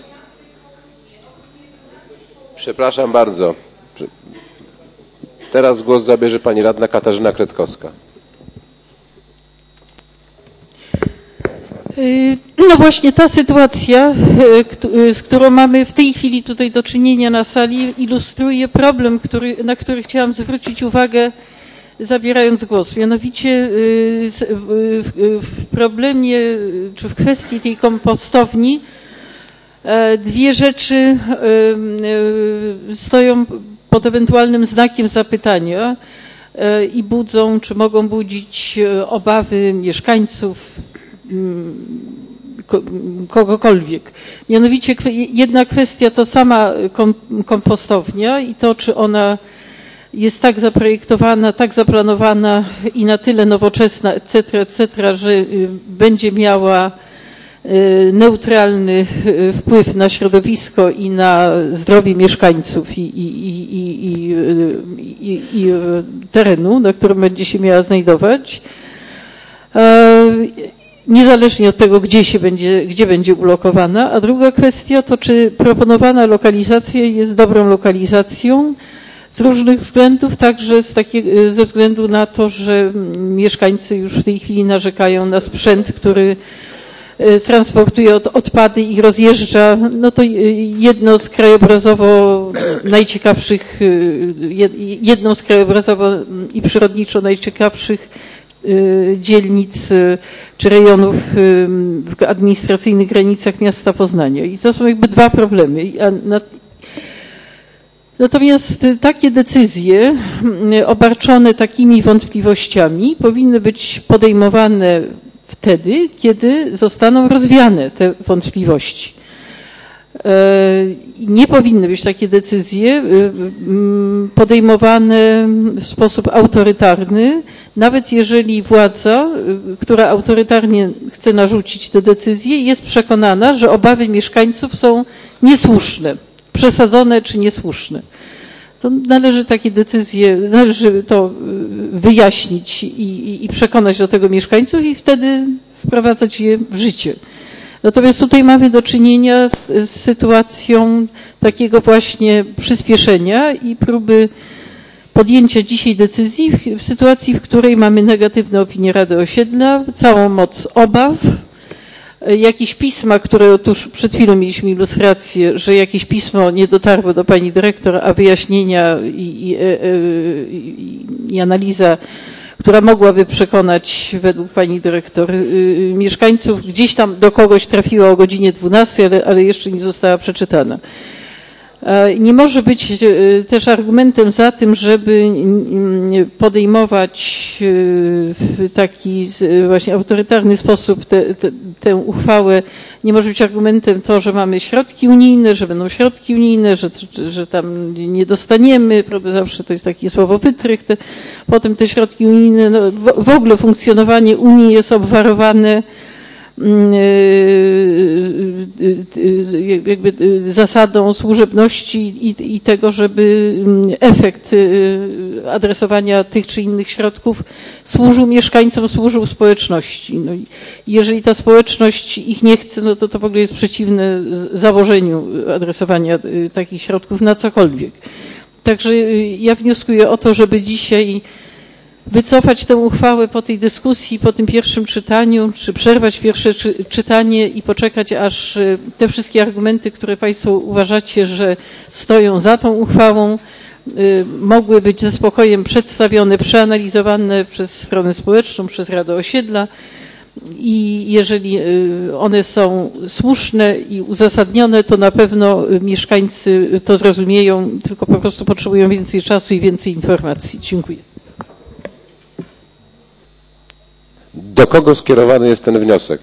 Speaker 1: Przepraszam bardzo. Teraz głos zabierze pani radna Katarzyna Kretkowska.
Speaker 10: No właśnie ta sytuacja, z którą mamy w tej chwili tutaj do czynienia na sali, ilustruje problem, na który chciałam zwrócić uwagę, zabierając głos. Mianowicie w problemie, czy w kwestii tej kompostowni dwie rzeczy stoją pod ewentualnym znakiem zapytania i budzą, czy mogą budzić obawy mieszkańców, kogokolwiek. Mianowicie jedna kwestia to sama kompostownia i to, czy ona jest tak zaprojektowana, tak zaplanowana i na tyle nowoczesna, etc., że będzie miała neutralny wpływ na środowisko i na zdrowie mieszkańców i terenu, na którym będzie się miała znajdować, niezależnie od tego, gdzie będzie ulokowana. A druga kwestia to, czy proponowana lokalizacja jest dobrą lokalizacją z różnych względów, także ze względu na to, że mieszkańcy już w tej chwili narzekają na sprzęt, który transportuje odpady i rozjeżdża, no to jedną z krajobrazowo i przyrodniczo najciekawszych dzielnic czy rejonów w administracyjnych granicach miasta Poznania. I to są jakby dwa problemy. Natomiast takie decyzje obarczone takimi wątpliwościami powinny być podejmowane wtedy, kiedy zostaną rozwiane te wątpliwości. Nie powinny być takie decyzje podejmowane w sposób autorytarny, nawet jeżeli władza, która autorytarnie chce narzucić te decyzje, jest przekonana, że obawy mieszkańców są niesłuszne, przesadzone czy niesłuszne. To należy takie decyzje, należy to wyjaśnić i przekonać do tego mieszkańców i wtedy wprowadzać je w życie. Natomiast tutaj mamy do czynienia z sytuacją takiego właśnie przyspieszenia i próby podjęcia dzisiaj decyzji w sytuacji, w której mamy negatywne opinie Rady Osiedla, całą moc obaw, jakieś pisma, które otóż przed chwilą mieliśmy ilustrację, że jakieś pismo nie dotarło do pani dyrektor, a wyjaśnienia i analiza, która mogłaby przekonać według pani dyrektor mieszkańców, gdzieś tam do kogoś trafiła o godzinie 12, ale jeszcze nie została przeczytana. Nie może być też argumentem za tym, żeby podejmować w taki właśnie autorytarny sposób tę uchwałę. Nie może być argumentem to, że mamy środki unijne, że będą środki unijne, że tam nie dostaniemy, prawda? Zawsze to jest takie słowo wytrych. Potem te środki unijne, no, w ogóle funkcjonowanie Unii jest obwarowane jakby zasadą służebności i tego, żeby efekt adresowania tych czy innych środków służył mieszkańcom, służył społeczności. No i jeżeli ta społeczność ich nie chce, no to w ogóle jest przeciwne założeniu adresowania takich środków na cokolwiek. Także ja wnioskuję o to, żeby dzisiaj wycofać tę uchwałę po tej dyskusji, po tym pierwszym czytaniu, czy przerwać pierwsze czytanie i poczekać, aż te wszystkie argumenty, które państwo uważacie, że stoją za tą uchwałą, mogły być ze spokojem przedstawione, przeanalizowane przez stronę społeczną, przez Radę Osiedla i jeżeli one są słuszne i uzasadnione, to na pewno mieszkańcy to zrozumieją, tylko po prostu potrzebują więcej czasu i więcej informacji. Dziękuję.
Speaker 1: Do kogo skierowany jest ten wniosek?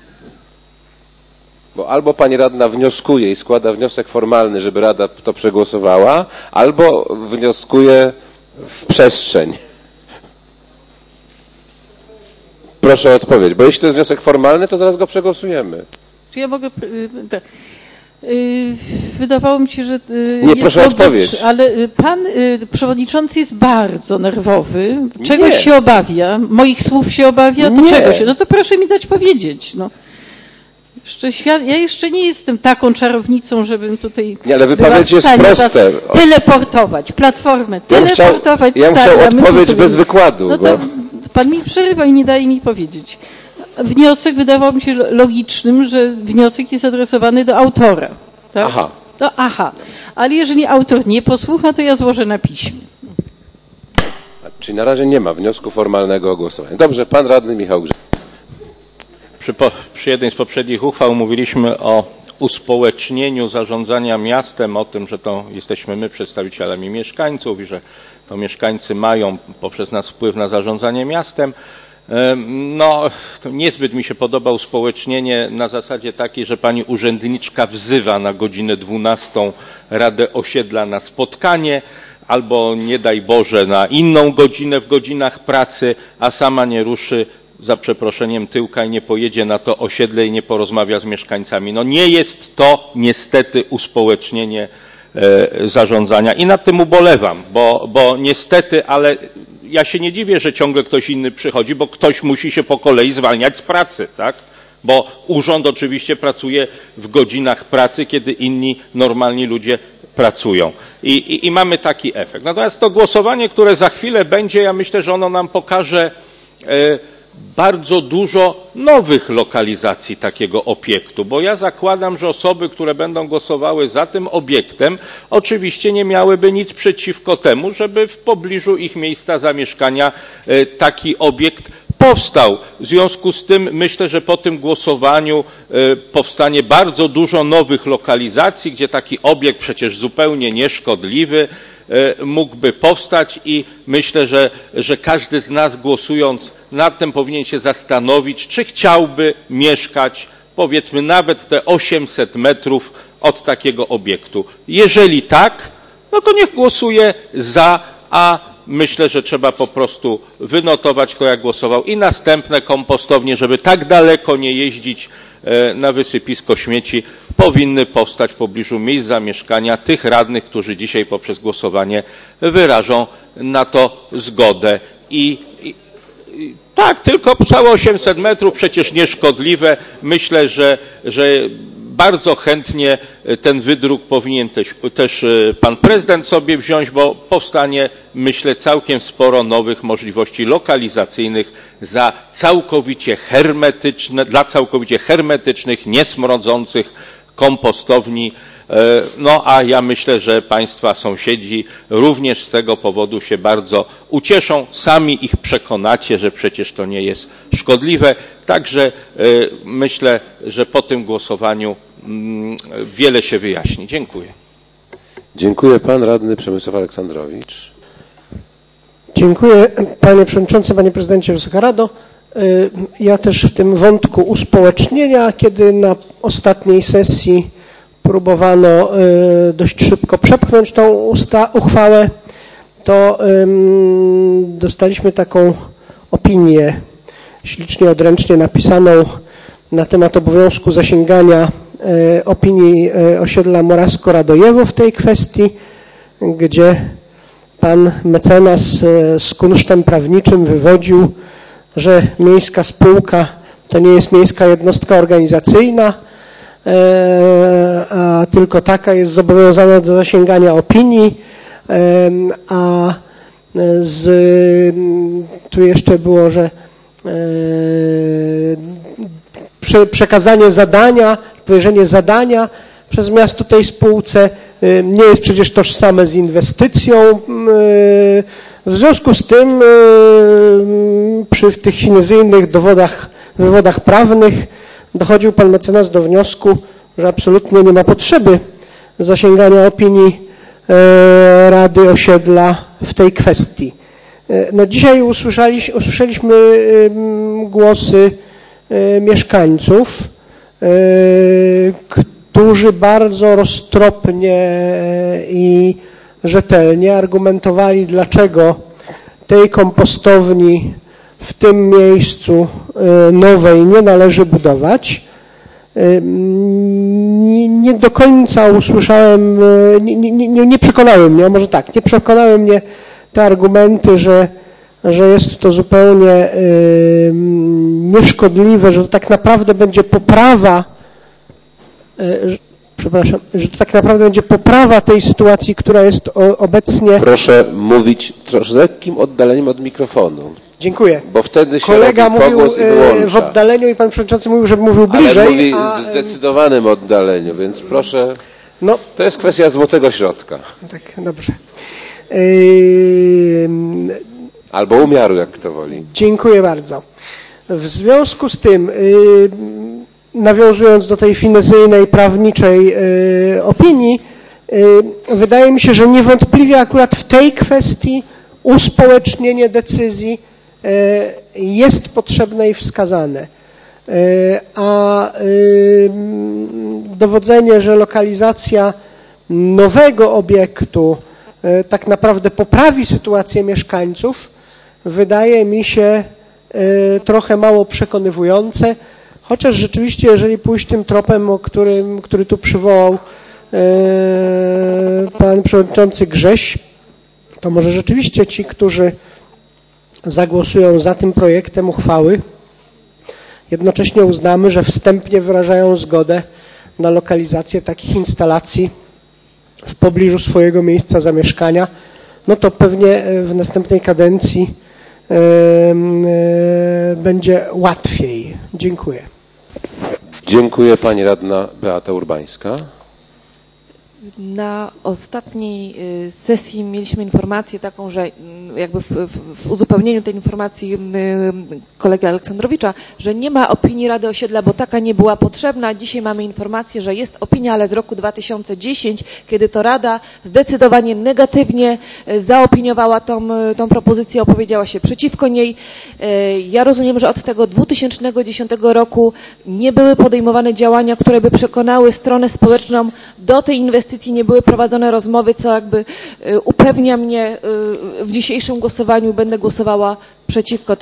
Speaker 1: Bo albo pani radna wnioskuje i składa wniosek formalny, żeby Rada to przegłosowała, albo wnioskuje w przestrzeń. proszę o odpowiedź, bo jeśli to jest wniosek formalny, to zaraz go przegłosujemy.
Speaker 10: Czy ja mogę... Wydawało mi się, że...
Speaker 1: Nie, proszę o odpowiedź.
Speaker 10: Ale pan przewodniczący jest bardzo nerwowy. Czegoś się obawia. Moich słów się obawia, to czego się? No to proszę mi dać powiedzieć. No. Ja jeszcze nie jestem taką czarownicą, żebym tutaj
Speaker 1: nie, ale wypowiedź jest proste.
Speaker 10: Teleportować, platformę, teleportować
Speaker 1: ja bym chciał odpowiedź bez wykładu.
Speaker 10: No to pan mi przerywa i nie daje mi powiedzieć. Wniosek wydawał mi się logicznym, że wniosek jest adresowany do autora. Tak? Aha. Ale jeżeli autor nie posłucha, to ja złożę na piśmie.
Speaker 1: Czyli na razie nie ma wniosku formalnego o głosowanie. Dobrze, pan radny Michał Grzech.
Speaker 4: Przy jednej z poprzednich uchwał mówiliśmy o uspołecznieniu zarządzania miastem, o tym, że to jesteśmy my przedstawicielami mieszkańców i że to mieszkańcy mają poprzez nas wpływ na zarządzanie miastem. No, to niezbyt mi się podoba uspołecznienie na zasadzie takiej, że pani urzędniczka wzywa na godzinę 12 Radę Osiedla na spotkanie, albo nie daj Boże na inną godzinę w godzinach pracy, a sama nie ruszy za przeproszeniem tyłka i nie pojedzie na to osiedle i nie porozmawia z mieszkańcami. No nie jest to niestety uspołecznienie zarządzania i nad tym ubolewam, bo niestety, ale ja się nie dziwię, że ciągle ktoś inny przychodzi, bo ktoś musi się po kolei zwalniać z pracy, tak? Bo urząd oczywiście pracuje w godzinach pracy, kiedy inni normalni ludzie pracują. I mamy taki efekt. Natomiast to głosowanie, które za chwilę będzie, ja myślę, że ono nam pokaże bardzo dużo nowych lokalizacji takiego obiektu, bo ja zakładam, że osoby, które będą głosowały za tym obiektem, oczywiście nie miałyby nic przeciwko temu, żeby w pobliżu ich miejsca zamieszkania taki obiekt powstał. W związku z tym myślę, że po tym głosowaniu powstanie bardzo dużo nowych lokalizacji, gdzie taki obiekt przecież zupełnie nieszkodliwy mógłby powstać i myślę, że każdy z nas głosując nad tym powinien się zastanowić, czy chciałby mieszkać powiedzmy nawet te 800 metrów od takiego obiektu. Jeżeli tak, no to niech głosuje za, a myślę, że trzeba po prostu wynotować, kto jak głosował i następne kompostownie, żeby tak daleko nie jeździć na wysypisko śmieci, powinny powstać w pobliżu miejsc zamieszkania tych radnych, którzy dzisiaj poprzez głosowanie wyrażą na to zgodę. Tak, tylko całe 800 metrów, przecież nieszkodliwe. Myślę, że bardzo chętnie ten wydruk powinien też pan prezydent sobie wziąć, bo powstanie, myślę, całkiem sporo nowych możliwości lokalizacyjnych za całkowicie hermetyczne, dla całkowicie hermetycznych, niesmrodzących kompostowni. No a ja myślę, że państwa sąsiedzi również z tego powodu się bardzo ucieszą. Sami ich przekonacie, że przecież to nie jest szkodliwe. Także myślę, że po tym głosowaniu wiele się wyjaśni. Dziękuję.
Speaker 1: Dziękuję. Pan radny Przemysław Aleksandrowicz.
Speaker 11: Dziękuję panie przewodniczący, panie prezydencie, Wysoka Rado. Ja też w tym wątku uspołecznienia, kiedy na ostatniej sesji próbowano dość szybko przepchnąć tą uchwałę, to dostaliśmy taką opinię ślicznie odręcznie napisaną na temat obowiązku zasięgania opinii osiedla Morawsko-Radojewo w tej kwestii, gdzie pan mecenas z kunsztem prawniczym wywodził, że miejska spółka to nie jest miejska jednostka organizacyjna, a tylko taka jest zobowiązana do zasięgania opinii, a tu jeszcze było, że przekazanie zadania, powierzenie zadania przez miasto tej spółce nie jest przecież tożsame z inwestycją. W związku z tym przy tych finezyjnych wywodach prawnych dochodził pan mecenas do wniosku, że absolutnie nie ma potrzeby zasięgania opinii Rady Osiedla w tej kwestii. No dzisiaj usłyszeliśmy głosy mieszkańców, którzy bardzo roztropnie i rzetelnie argumentowali, dlaczego tej kompostowni w tym miejscu nowej nie należy budować. Nie do końca usłyszałem, nie przekonały mnie, a może tak, nie przekonały mnie te argumenty, że jest to zupełnie nieszkodliwe, że to tak naprawdę będzie poprawa, że to tak naprawdę będzie poprawa tej sytuacji, która jest obecnie.
Speaker 1: Proszę mówić z lekkim oddaleniem od mikrofonu.
Speaker 11: Dziękuję.
Speaker 1: Bo wtedy się
Speaker 11: kolega
Speaker 1: robi
Speaker 11: mówił
Speaker 1: pogłos i wyłącza.
Speaker 11: w oddaleniu i pan przewodniczący mówił, żeby mówił bliżej.
Speaker 1: Ale mówi w zdecydowanym oddaleniu, więc proszę, no, to jest kwestia złotego środka.
Speaker 11: Tak, dobrze.
Speaker 1: Albo umiaru, jak kto woli.
Speaker 11: Dziękuję bardzo. W związku z tym, nawiązując do tej finezyjnej, prawniczej opinii, wydaje mi się, że niewątpliwie akurat w tej kwestii uspołecznienie decyzji jest potrzebne i wskazane. A dowodzenie, że lokalizacja nowego obiektu tak naprawdę poprawi sytuację mieszkańców, wydaje mi się trochę mało przekonywujące, chociaż rzeczywiście, jeżeli pójść tym tropem, który tu przywołał pan przewodniczący Grześ, to może rzeczywiście ci, którzy zagłosują za tym projektem uchwały, jednocześnie uznamy, że wstępnie wyrażają zgodę na lokalizację takich instalacji w pobliżu swojego miejsca zamieszkania, no to pewnie w następnej kadencji będzie łatwiej. Dziękuję.
Speaker 1: Dziękuję. Pani radna Beata Urbańska.
Speaker 9: Na ostatniej sesji mieliśmy informację taką, że jakby w uzupełnieniu tej informacji kolegi Aleksandrowicza, że nie ma opinii Rady Osiedla, bo taka nie była potrzebna. Dzisiaj mamy informację, że jest opinia, ale z roku 2010, kiedy to Rada zdecydowanie negatywnie zaopiniowała tą propozycję, opowiedziała się przeciwko niej. Ja rozumiem, że od tego 2010 roku nie były podejmowane działania, które by przekonały stronę społeczną do tej inwestycji, nie były prowadzone rozmowy, co jakby upewnia mnie w dzisiejszym głosowaniu, będę głosowała przeciwko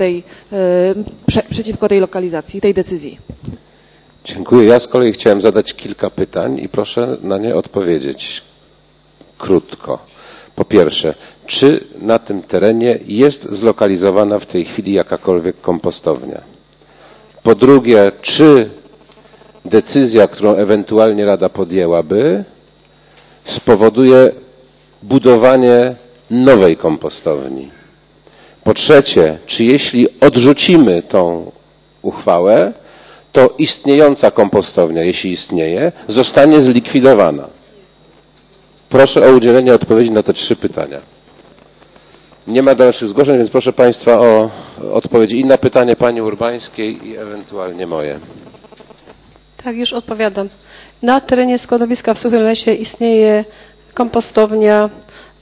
Speaker 9: tej lokalizacji, tej decyzji.
Speaker 1: Dziękuję. Ja z kolei chciałem zadać kilka pytań i proszę na nie odpowiedzieć krótko. Po pierwsze, czy na tym terenie jest zlokalizowana w tej chwili jakakolwiek kompostownia? Po drugie, czy decyzja, którą ewentualnie Rada podjęłaby, spowoduje budowanie nowej kompostowni? Po trzecie, czy jeśli odrzucimy tą uchwałę, to istniejąca kompostownia, jeśli istnieje, zostanie zlikwidowana? Proszę o udzielenie odpowiedzi na te 3 pytania. Nie ma dalszych zgłoszeń, więc proszę Państwa o odpowiedzi i na pytanie Pani Urbańskiej i ewentualnie moje.
Speaker 2: Tak, już odpowiadam. Na terenie składowiska w Suchym Lesie istnieje kompostownia.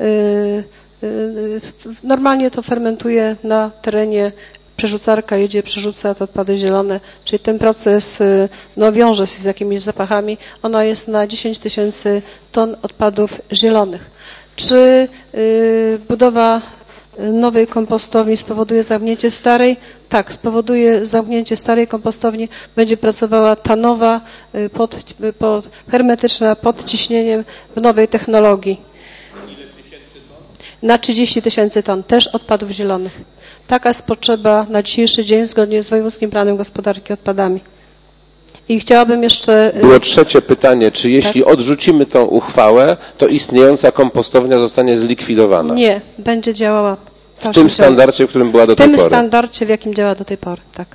Speaker 2: Normalnie to fermentuje na terenie, przerzucarka jedzie, przerzuca te odpady zielone, czyli ten proces wiąże się z jakimiś zapachami. Ona jest na 10 000 ton odpadów zielonych. Czy budowa nowej kompostowni spowoduje zamknięcie starej? Tak, spowoduje zamknięcie starej kompostowni. Będzie pracowała ta nowa, hermetyczna, pod ciśnieniem w nowej technologii. Na 30 000 ton, też odpadów zielonych. Taka jest potrzeba na dzisiejszy dzień zgodnie z Wojewódzkim Planem Gospodarki Odpadami. I chciałabym jeszcze...
Speaker 1: Było trzecie pytanie, czy jeśli odrzucimy tą uchwałę, to istniejąca kompostownia zostanie zlikwidowana?
Speaker 2: Nie, będzie działała
Speaker 1: w tym standardzie, w którym była do tej pory? W tym
Speaker 2: standardzie, w jakim działa do tej pory, tak.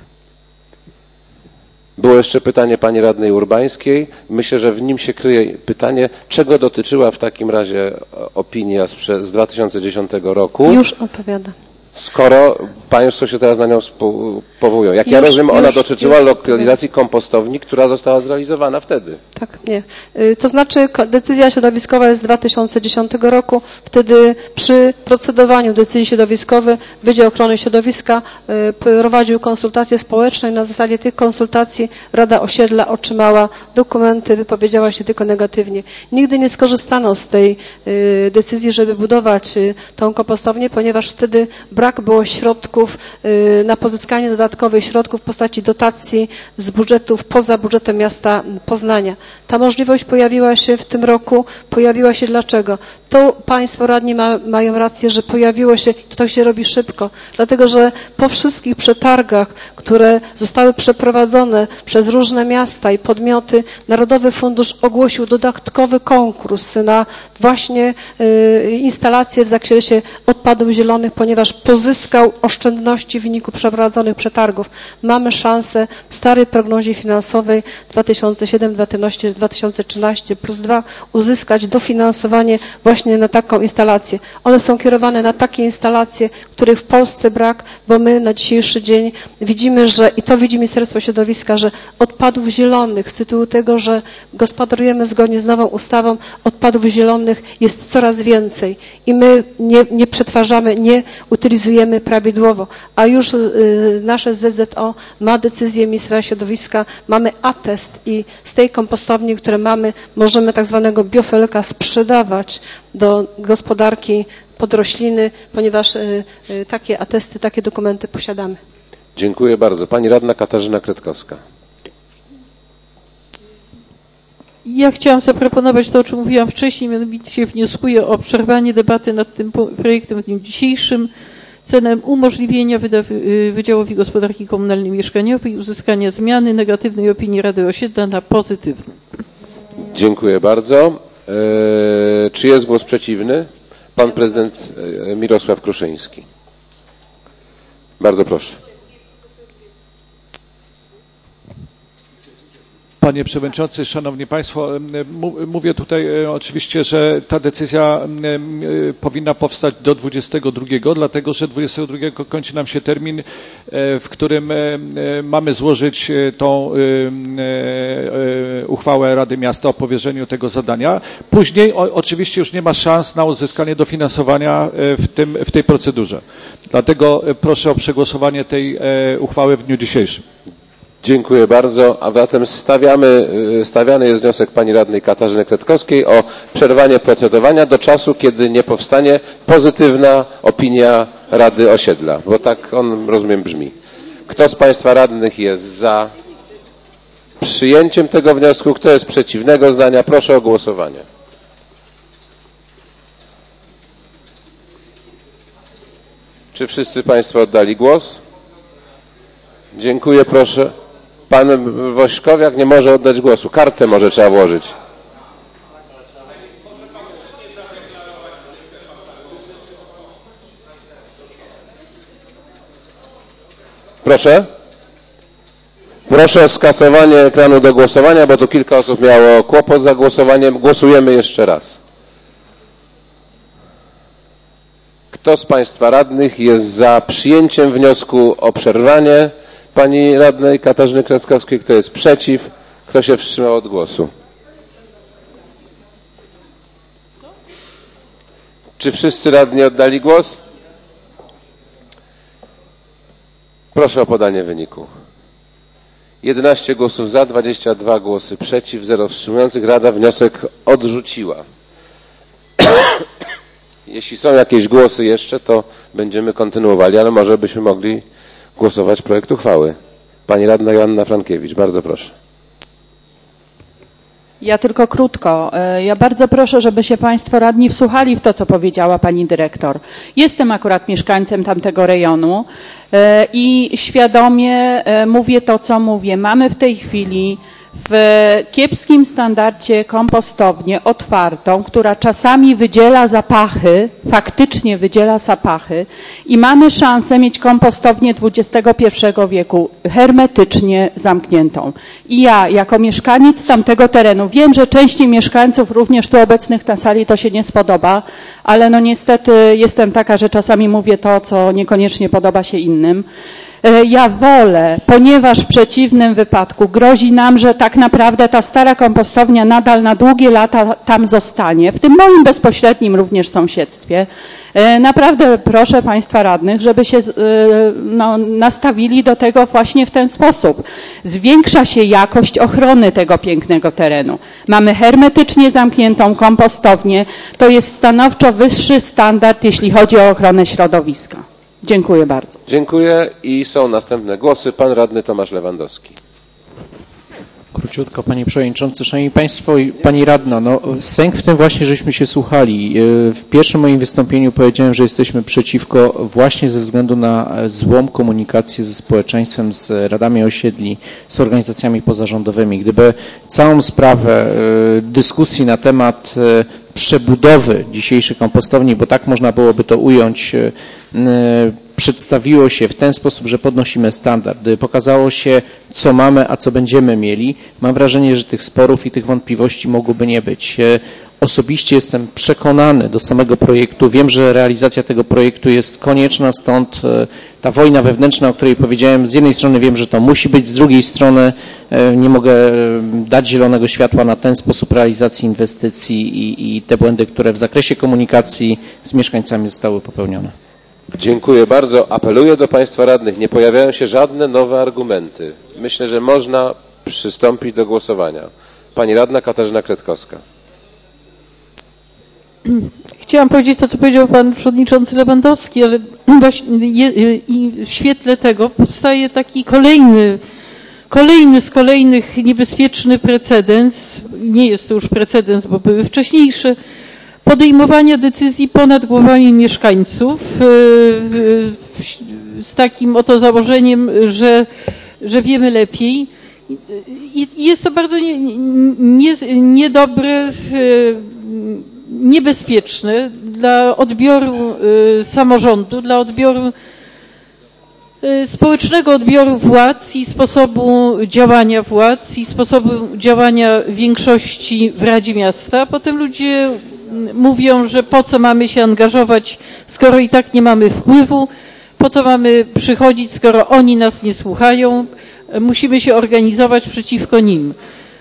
Speaker 1: Było jeszcze pytanie pani radnej Urbańskiej. Myślę, że w nim się kryje pytanie, czego dotyczyła w takim razie opinia z 2010 roku?
Speaker 2: Już odpowiadam.
Speaker 1: Skoro Państwo się teraz na nią powołują. Jak ja rozumiem, ona dotyczyła lokalizacji kompostowni, która została zrealizowana wtedy.
Speaker 2: Tak, nie. To znaczy decyzja środowiskowa jest z 2010 roku. Wtedy przy procedowaniu decyzji środowiskowej Wydział Ochrony Środowiska prowadził konsultacje społeczne i na zasadzie tych konsultacji Rada Osiedla otrzymała dokumenty, wypowiedziała się tylko negatywnie. Nigdy nie skorzystano z tej decyzji, żeby budować tą kompostownię, ponieważ wtedy brak było środków środków, na pozyskanie dodatkowych środków w postaci dotacji z budżetów poza budżetem miasta Poznania. Ta możliwość pojawiła się w tym roku. Pojawiła się dlaczego? To Państwo radni mają rację, że pojawiło się, to się robi szybko, dlatego że po wszystkich przetargach, które zostały przeprowadzone przez różne miasta i podmioty, Narodowy Fundusz ogłosił dodatkowy konkurs na właśnie instalacje w zakresie odpadów zielonych, ponieważ pozyskał oszczędności w wyniku przeprowadzonych przetargów. Mamy szansę w starej prognozie finansowej 2007-2013 plus 2 uzyskać dofinansowanie właśnie na taką instalację. One są kierowane na takie instalacje, których w Polsce brak, bo my na dzisiejszy dzień widzimy, że, i to widzi Ministerstwo Środowiska, że odpadów zielonych z tytułu tego, że gospodarujemy zgodnie z nową ustawą, odpadów zielonych jest coraz więcej i my nie przetwarzamy, nie utylizujemy prawidłowo, a już nasze ZZO ma decyzję Ministra Środowiska, mamy atest i z tej kompostowni, które mamy, możemy tak zwanego biofelka sprzedawać do gospodarki pod rośliny, ponieważ takie atesty, takie dokumenty posiadamy.
Speaker 1: Dziękuję bardzo. Pani radna Katarzyna Kretkowska.
Speaker 10: Ja chciałam zaproponować to, o czym mówiłam wcześniej, mianowicie wnioskuję o przerwanie debaty nad tym projektem w dniu dzisiejszym celem umożliwienia Wydziałowi Gospodarki Komunalnej i Mieszkaniowej uzyskania zmiany negatywnej opinii Rady Osiedla na pozytywną.
Speaker 1: Dziękuję bardzo. Czy jest głos przeciwny? Pan prezydent Mirosław Kruszyński. Bardzo proszę.
Speaker 8: Panie Przewodniczący, Szanowni Państwo, mówię tutaj oczywiście, że ta decyzja powinna powstać do 22, dlatego że 22 kończy nam się termin, w którym mamy złożyć tą uchwałę Rady Miasta o powierzeniu tego zadania. Później oczywiście już nie ma szans na uzyskanie dofinansowania w tej procedurze. Dlatego proszę o przegłosowanie tej uchwały w dniu dzisiejszym.
Speaker 1: Dziękuję bardzo, a zatem stawiany jest wniosek pani radnej Katarzyny Kretkowskiej o przerwanie procedowania do czasu, kiedy nie powstanie pozytywna opinia Rady Osiedla, bo tak on, rozumiem, brzmi. Kto z Państwa radnych jest za przyjęciem tego wniosku? Kto jest przeciwnego zdania? Proszę o głosowanie. Czy wszyscy Państwo oddali głos? Dziękuję, proszę. Pan Wośkowiak nie może oddać głosu. Kartę może trzeba włożyć. Proszę. Proszę o skasowanie ekranu do głosowania, bo tu kilka osób miało kłopot za głosowaniem. Głosujemy jeszcze raz. Kto z Państwa radnych jest za przyjęciem wniosku o przerwanie pani radnej Katarzyny Kretkowskiej? Kto jest przeciw? Kto się wstrzymał od głosu? Czy wszyscy radni oddali głos? Proszę o podanie wyniku. 11 głosów za, 22 głosy przeciw, 0 wstrzymujących. Rada wniosek odrzuciła. Jeśli są jakieś głosy jeszcze, to będziemy kontynuowali, ale może byśmy mogli głosować projekt uchwały. Pani radna Joanna Frankiewicz, bardzo proszę.
Speaker 12: Ja tylko krótko. Ja bardzo proszę, żeby się Państwo radni wsłuchali w to, co powiedziała Pani dyrektor. Jestem akurat mieszkańcem tamtego rejonu i świadomie mówię to, co mówię. Mamy w tej chwili w kiepskim standardzie kompostownię otwartą, która czasami wydziela zapachy, faktycznie wydziela zapachy i mamy szansę mieć kompostownię XXI wieku hermetycznie zamkniętą. I ja, jako mieszkaniec tamtego terenu, wiem, że części mieszkańców, również tu obecnych na sali, to się nie spodoba, ale no niestety jestem taka, że czasami mówię to, co niekoniecznie podoba się innym. Ja wolę, ponieważ w przeciwnym wypadku grozi nam, że tak naprawdę ta stara kompostownia nadal na długie lata tam zostanie, w tym moim bezpośrednim również sąsiedztwie. Naprawdę proszę Państwa radnych, żeby się nastawili do tego właśnie w ten sposób. Zwiększa się jakość ochrony tego pięknego terenu. Mamy hermetycznie zamkniętą kompostownię. To jest stanowczo wyższy standard, jeśli chodzi o ochronę środowiska. Dziękuję bardzo.
Speaker 1: Dziękuję i są następne głosy. Pan radny Tomasz Lewandowski.
Speaker 3: Króciutko, panie przewodniczący, szanowni państwo i pani radna, no sęk w tym właśnie, żeśmy się słuchali. W pierwszym moim wystąpieniu powiedziałem, że jesteśmy przeciwko właśnie ze względu na złą komunikację ze społeczeństwem, z radami osiedli, z organizacjami pozarządowymi. Gdyby całą sprawę dyskusji na temat przebudowy dzisiejszej kompostowni, bo tak można byłoby to ująć, przedstawiło się w ten sposób, że podnosimy standard, gdy pokazało się, co mamy, a co będziemy mieli, mam wrażenie, że tych sporów i tych wątpliwości mogłoby nie być. Osobiście jestem przekonany do samego projektu. Wiem, że realizacja tego projektu jest konieczna, stąd ta wojna wewnętrzna, o której powiedziałem, z jednej strony wiem, że to musi być, z drugiej strony nie mogę dać zielonego światła na ten sposób realizacji inwestycji i te błędy, które w zakresie komunikacji z mieszkańcami zostały popełnione.
Speaker 1: Dziękuję bardzo. Apeluję do państwa radnych. Nie pojawiają się żadne nowe argumenty. Myślę, że można przystąpić do głosowania. Pani radna Katarzyna Kretkowska.
Speaker 10: Chciałam powiedzieć to, co powiedział pan przewodniczący Lewandowski, ale właśnie w świetle tego powstaje taki kolejny z kolejnych niebezpieczny precedens. Nie jest to już precedens, bo były wcześniejsze. Podejmowania decyzji ponad głowami mieszkańców z takim oto założeniem, że wiemy lepiej. I jest to bardzo niedobre, niebezpieczne dla odbioru samorządu, dla odbioru społecznego odbioru władz i sposobu działania władz i sposobu działania większości w Radzie Miasta. Potem ludzie mówią, że po co mamy się angażować, skoro i tak nie mamy wpływu, po co mamy przychodzić, skoro oni nas nie słuchają, musimy się organizować przeciwko nim.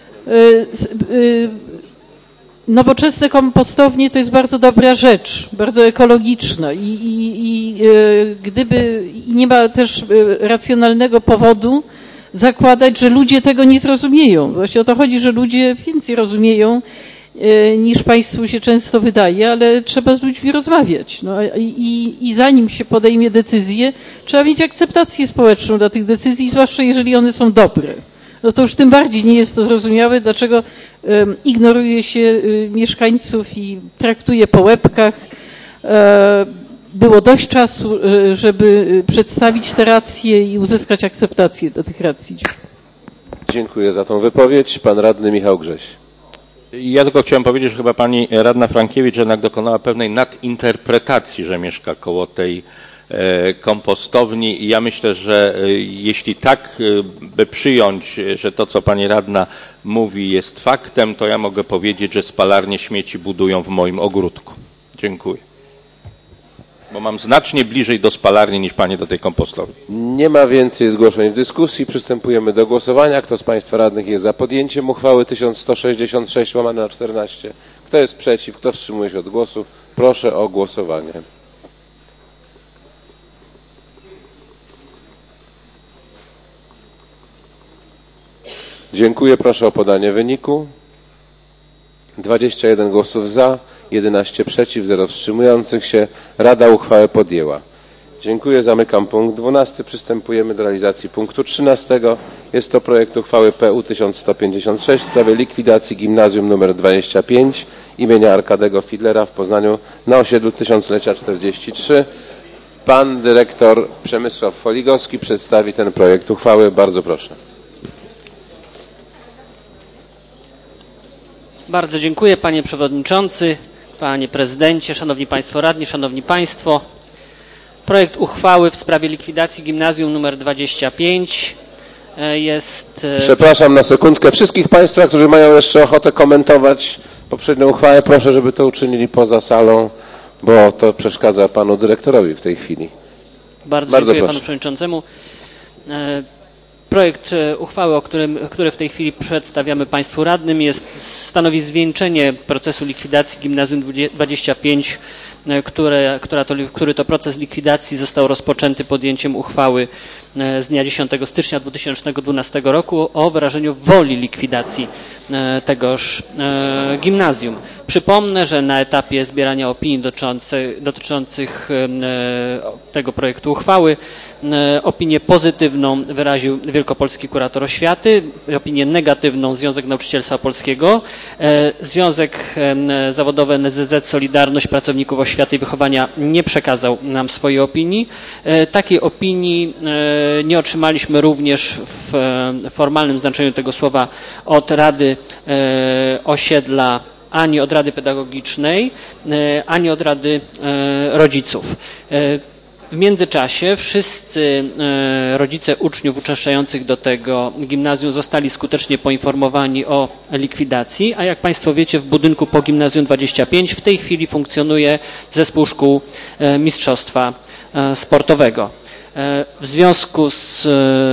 Speaker 10: Nowoczesne kompostownie to jest bardzo dobra rzecz, bardzo ekologiczna i gdyby nie ma też racjonalnego powodu zakładać, że ludzie tego nie zrozumieją. Właśnie o to chodzi, że ludzie więcej rozumieją niż państwu się często wydaje, ale trzeba z ludźmi rozmawiać. No, i zanim się podejmie decyzję, trzeba mieć akceptację społeczną dla tych decyzji, zwłaszcza jeżeli one są dobre. No to już tym bardziej nie jest to zrozumiałe, dlaczego ignoruje się mieszkańców i traktuje po łebkach. Było dość czasu, żeby przedstawić te racje i uzyskać akceptację do tych racji.
Speaker 1: Dziękuję za tą wypowiedź. Pan radny Michał Grześ.
Speaker 4: Ja tylko chciałem powiedzieć, że chyba pani radna Frankiewicz jednak dokonała pewnej nadinterpretacji, że mieszka koło tej kompostowni i ja myślę, że jeśli tak by przyjąć, że to, co pani radna mówi, jest faktem, to ja mogę powiedzieć, że spalarnie śmieci budują w moim ogródku. Dziękuję. Bo mam znacznie bliżej do spalarni niż pani do tej kompostowni.
Speaker 1: Nie ma więcej zgłoszeń w dyskusji. Przystępujemy do głosowania. Kto z państwa radnych jest za podjęciem uchwały 1166/14? Kto jest przeciw? Kto wstrzymuje się od głosu? Proszę o głosowanie. Dziękuję. Proszę o podanie wyniku. 21 głosów za, 11 przeciw, 0 wstrzymujących się. Rada uchwałę podjęła. Dziękuję. Zamykam punkt 12. Przystępujemy do realizacji punktu 13. Jest to projekt uchwały PU 1156 w sprawie likwidacji gimnazjum nr 25 imienia Arkadego Fidlera w Poznaniu na osiedlu Tysiąclecia 43. Pan dyrektor Przemysław Foligowski przedstawi ten projekt uchwały. Bardzo proszę.
Speaker 13: Bardzo dziękuję, panie przewodniczący, panie prezydencie, szanowni państwo radni, szanowni państwo. Projekt uchwały w sprawie likwidacji gimnazjum nr 25 jest...
Speaker 1: Przepraszam na sekundkę. Wszystkich państwa, którzy mają jeszcze ochotę komentować poprzednią uchwałę, proszę, żeby to uczynili poza salą, bo to przeszkadza panu dyrektorowi w tej chwili.
Speaker 13: Bardzo dziękuję panu przewodniczącemu. Projekt uchwały, który w tej chwili przedstawiamy państwu radnym, stanowi zwieńczenie procesu likwidacji gimnazjum 25 który to proces likwidacji został rozpoczęty podjęciem uchwały z dnia 10 stycznia 2012 roku o wyrażeniu woli likwidacji tegoż gimnazjum. Przypomnę, że na etapie zbierania opinii dotyczących tego projektu uchwały opinię pozytywną wyraził Wielkopolski Kurator Oświaty, opinię negatywną Związek Nauczycielstwa Polskiego, Związek Zawodowy NSZZ Solidarność Pracowników Oświaty i Wychowania nie przekazał nam swojej opinii. Takiej opinii nie otrzymaliśmy również w formalnym znaczeniu tego słowa od Rady Osiedla, ani od Rady Pedagogicznej, ani od Rady Rodziców. W międzyczasie wszyscy rodzice uczniów uczęszczających do tego gimnazjum zostali skutecznie poinformowani o likwidacji, a jak Państwo wiecie, w budynku po Gimnazjum 25 w tej chwili funkcjonuje zespół szkół mistrzostwa sportowego. W związku z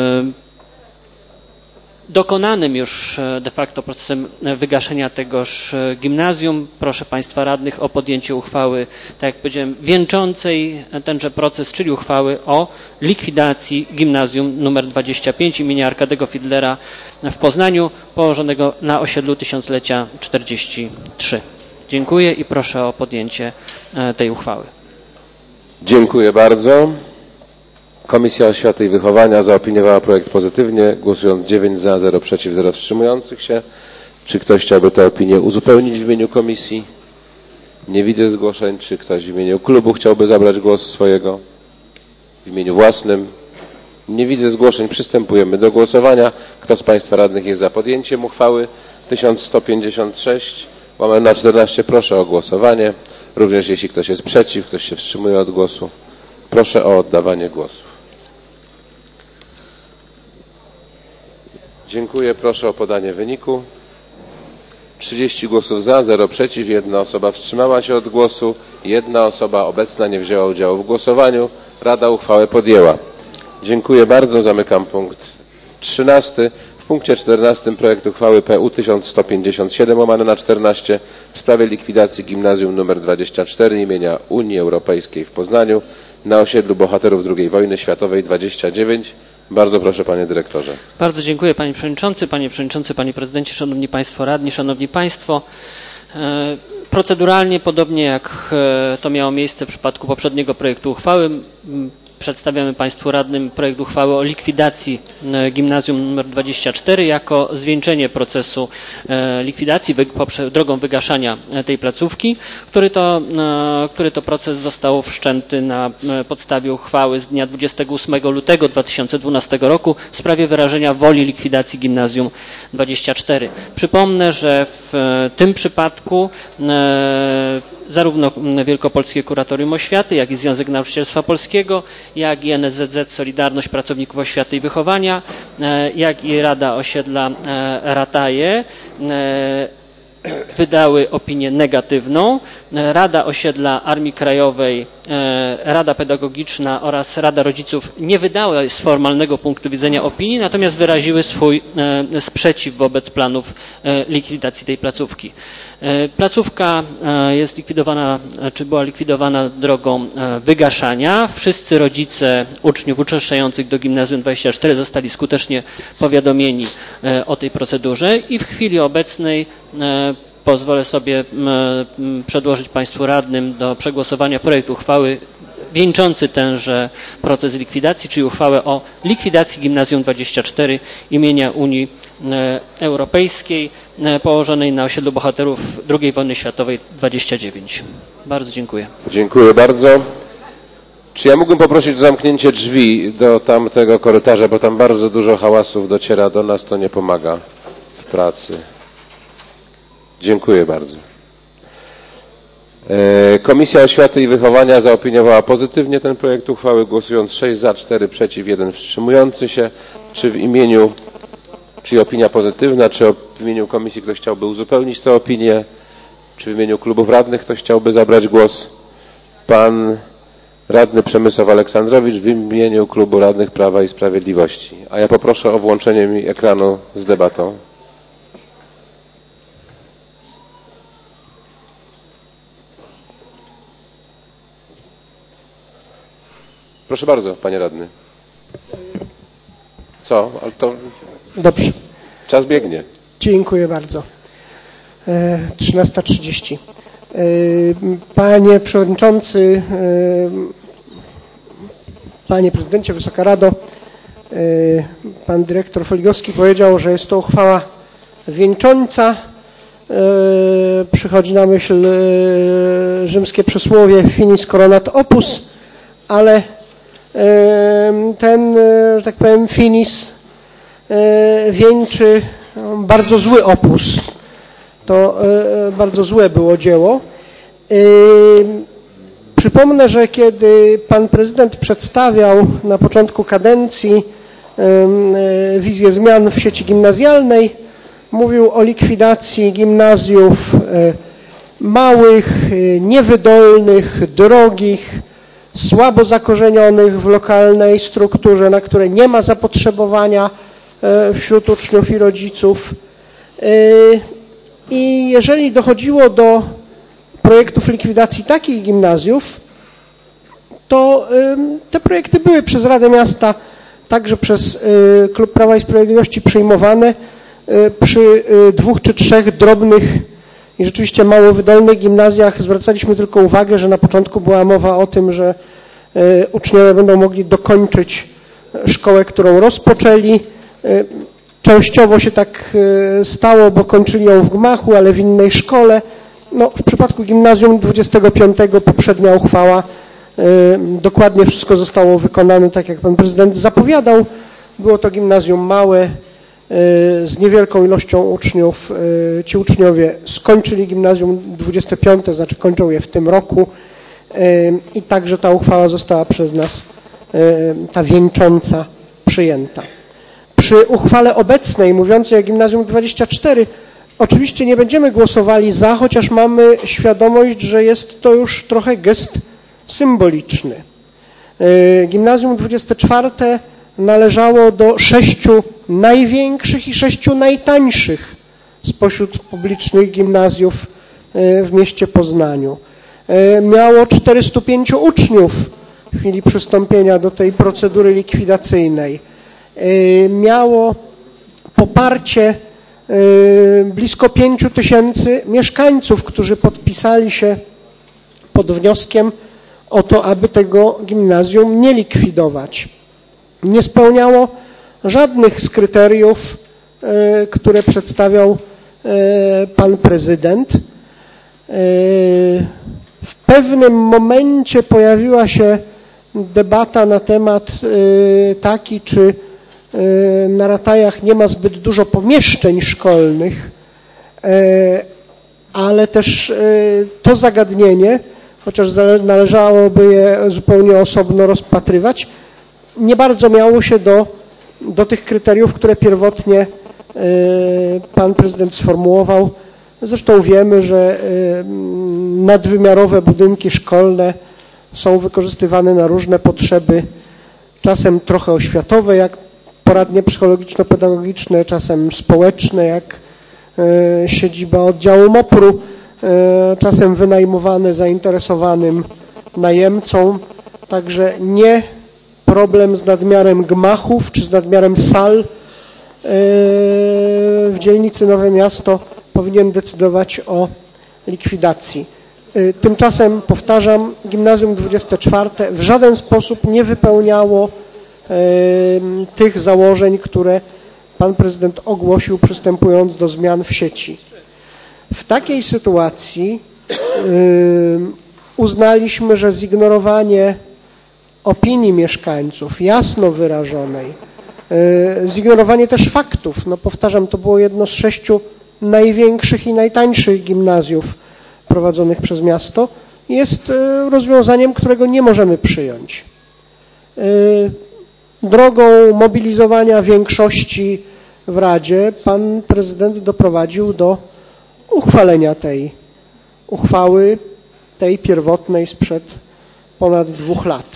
Speaker 13: dokonanym już de facto procesem wygaszenia tegoż gimnazjum proszę Państwa radnych o podjęcie uchwały, tak jak powiedziałem, wieńczącej tenże proces, czyli uchwały o likwidacji gimnazjum nr 25 imienia Arkadego Fidlera w Poznaniu, położonego na osiedlu Tysiąclecia 43. Dziękuję i proszę o podjęcie tej uchwały.
Speaker 1: Dziękuję bardzo. Komisja Oświaty i Wychowania zaopiniowała projekt pozytywnie, głosując 9 za, 0 przeciw, 0 wstrzymujących się. Czy ktoś chciałby tę opinię uzupełnić w imieniu komisji? Nie widzę zgłoszeń. Czy ktoś w imieniu klubu chciałby zabrać głos swojego? W imieniu własnym? Nie widzę zgłoszeń. Przystępujemy do głosowania. Kto z Państwa radnych jest za podjęciem uchwały 1156/14? Proszę o głosowanie. Również jeśli ktoś jest przeciw, ktoś się wstrzymuje od głosu, proszę o oddawanie głosów. Dziękuję. Proszę o podanie wyniku. 30 głosów za, 0 przeciw, 1 osoba wstrzymała się od głosu, 1 osoba obecna nie wzięła udziału w głosowaniu. Rada uchwałę podjęła. Dziękuję bardzo. Zamykam punkt 13. W punkcie 14 projekt uchwały PU 1157/14 w sprawie likwidacji gimnazjum nr 24 imienia Unii Europejskiej w Poznaniu na osiedlu bohaterów II wojny światowej 29. Bardzo proszę, panie dyrektorze.
Speaker 13: Bardzo dziękuję, panie przewodniczący, panie prezydencie, szanowni państwo radni, szanowni państwo. Proceduralnie, podobnie jak to miało miejsce w przypadku poprzedniego projektu uchwały, przedstawiamy Państwu radnym projekt uchwały o likwidacji gimnazjum nr 24 jako zwieńczenie procesu likwidacji drogą wygaszania tej placówki, który to proces został wszczęty na podstawie uchwały z dnia 28 lutego 2012 roku w sprawie wyrażenia woli likwidacji gimnazjum 24. Przypomnę, że w tym przypadku zarówno Wielkopolskie Kuratorium Oświaty, jak i Związek Nauczycielstwa Polskiego, jak i NSZZ Solidarność Pracowników Oświaty i Wychowania, jak i Rada Osiedla Rataje wydały opinię negatywną. Rada Osiedla Armii Krajowej, Rada Pedagogiczna oraz Rada Rodziców nie wydały z formalnego punktu widzenia opinii, natomiast wyraziły swój sprzeciw wobec planów likwidacji tej placówki. Placówka jest likwidowana, czy była likwidowana drogą wygaszania. Wszyscy rodzice uczniów uczęszczających do Gimnazjum 24 zostali skutecznie powiadomieni o tej procedurze i w chwili obecnej pozwolę sobie przedłożyć Państwu radnym do przegłosowania projekt uchwały wieńczący tenże proces likwidacji, czyli uchwałę o likwidacji Gimnazjum 24 imienia Unii Europejskiej położonej na osiedlu bohaterów II wojny światowej 29. Bardzo dziękuję.
Speaker 1: Dziękuję bardzo. Czy ja mógłbym poprosić o zamknięcie drzwi do tamtego korytarza, bo tam bardzo dużo hałasów dociera do nas, to nie pomaga w pracy. Dziękuję bardzo. Komisja Oświaty i Wychowania zaopiniowała pozytywnie ten projekt uchwały, głosując 6 za, 4 przeciw, 1 wstrzymujący się. Czy opinia pozytywna, czy w imieniu komisji ktoś chciałby uzupełnić tę opinię? Czy w imieniu klubów radnych ktoś chciałby zabrać głos? Pan radny Przemysław Aleksandrowicz w imieniu klubu radnych Prawa i Sprawiedliwości. A ja poproszę o włączenie mi ekranu z debatą. Proszę bardzo, panie radny. Co? Ale to...
Speaker 11: Dobrze.
Speaker 1: Czas biegnie.
Speaker 11: Dziękuję bardzo. 13:30. Panie Przewodniczący, Panie Prezydencie, Wysoka Rado, Pan Dyrektor Foligowski powiedział, że jest to uchwała wieńcząca. Przychodzi na myśl rzymskie przysłowie finis coronat opus, ale ten, że tak powiem, finis wieńczy bardzo zły opus. To bardzo złe było dzieło. Przypomnę, że kiedy pan prezydent przedstawiał na początku kadencji wizję zmian w sieci gimnazjalnej, mówił o likwidacji gimnazjów małych, niewydolnych, drogich, słabo zakorzenionych w lokalnej strukturze, na które nie ma zapotrzebowania wśród uczniów i rodziców. I jeżeli dochodziło do projektów likwidacji takich gimnazjów, to te projekty były przez Radę Miasta, także przez Klub Prawa i Sprawiedliwości przyjmowane przy 2 czy 3 drobnych i rzeczywiście mało wydolnych gimnazjach. Zwracaliśmy tylko uwagę, że na początku była mowa o tym, że uczniowie będą mogli dokończyć szkołę, którą rozpoczęli. Częściowo się tak stało, bo kończyli ją w gmachu, ale w innej szkole. No, w przypadku gimnazjum 25 poprzednia uchwała, dokładnie wszystko zostało wykonane tak, jak pan prezydent zapowiadał. Było to gimnazjum małe, z niewielką ilością uczniów. Ci uczniowie skończyli gimnazjum 25, znaczy kończą je w tym roku i także ta uchwała została przez nas, ta wieńcząca, przyjęta. Przy uchwale obecnej, mówiącej o gimnazjum 24, oczywiście nie będziemy głosowali za, chociaż mamy świadomość, że jest to już trochę gest symboliczny. Gimnazjum 24 należało do 6 największych i 6 najtańszych spośród publicznych gimnazjów w mieście Poznaniu. Miało 405 uczniów w chwili przystąpienia do tej procedury likwidacyjnej. Miało poparcie blisko 5 000 mieszkańców, którzy podpisali się pod wnioskiem o to, aby tego gimnazjum nie likwidować. Nie spełniało żadnych z kryteriów, które przedstawiał pan prezydent. W pewnym momencie pojawiła się debata na temat taki, czy na Ratajach nie ma zbyt dużo pomieszczeń szkolnych, ale też to zagadnienie, chociaż należałoby je zupełnie osobno rozpatrywać, nie bardzo miało się do tych kryteriów, które pierwotnie pan prezydent sformułował. Zresztą wiemy, że nadwymiarowe budynki szkolne są wykorzystywane na różne potrzeby, czasem trochę oświatowe, jak poradnie psychologiczno-pedagogiczne, czasem społeczne, jak siedziba oddziału MOPR-u, czasem wynajmowane zainteresowanym najemcom. Także nie problem z nadmiarem gmachów czy z nadmiarem sal w dzielnicy Nowe Miasto powinien decydować o likwidacji. Tymczasem, powtarzam, gimnazjum 24 w żaden sposób nie wypełniało tych założeń, które pan prezydent ogłosił, przystępując do zmian w sieci. W takiej sytuacji uznaliśmy, że zignorowanie opinii mieszkańców jasno wyrażonej, zignorowanie też faktów, no powtarzam, to było jedno z 6 największych i najtańszych gimnazjów prowadzonych przez miasto, jest rozwiązaniem, którego nie możemy przyjąć. Drogą mobilizowania większości w Radzie pan prezydent doprowadził do uchwalenia tej uchwały, tej pierwotnej sprzed ponad 2 lat.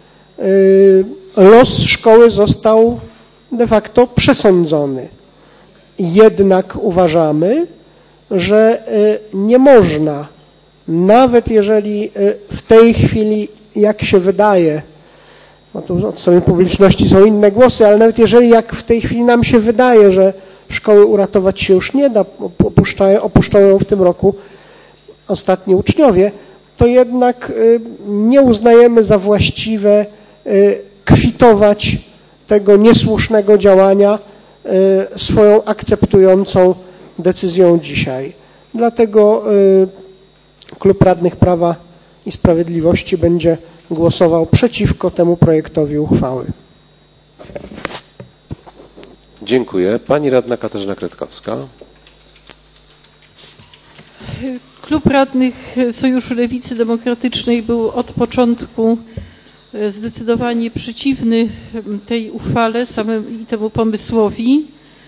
Speaker 11: Los szkoły został de facto przesądzony. Jednak uważamy, że nie można, nawet jeżeli w tej chwili, jak się wydaje, bo tu od strony publiczności są inne głosy, ale nawet jeżeli jak w tej chwili nam się wydaje, że szkoły uratować się już nie da, opuszczają ją w tym roku ostatni uczniowie, to jednak nie uznajemy za właściwe kwitować tego niesłusznego działania swoją akceptującą decyzją dzisiaj. Dlatego Klub Radnych Prawa i Sprawiedliwości będzie głosował przeciwko temu projektowi uchwały.
Speaker 1: Dziękuję. Pani radna Katarzyna Kretkowska.
Speaker 10: Klub Radnych Sojuszu Lewicy Demokratycznej był od początku zdecydowanie przeciwny tej uchwale, samemu temu pomysłowi.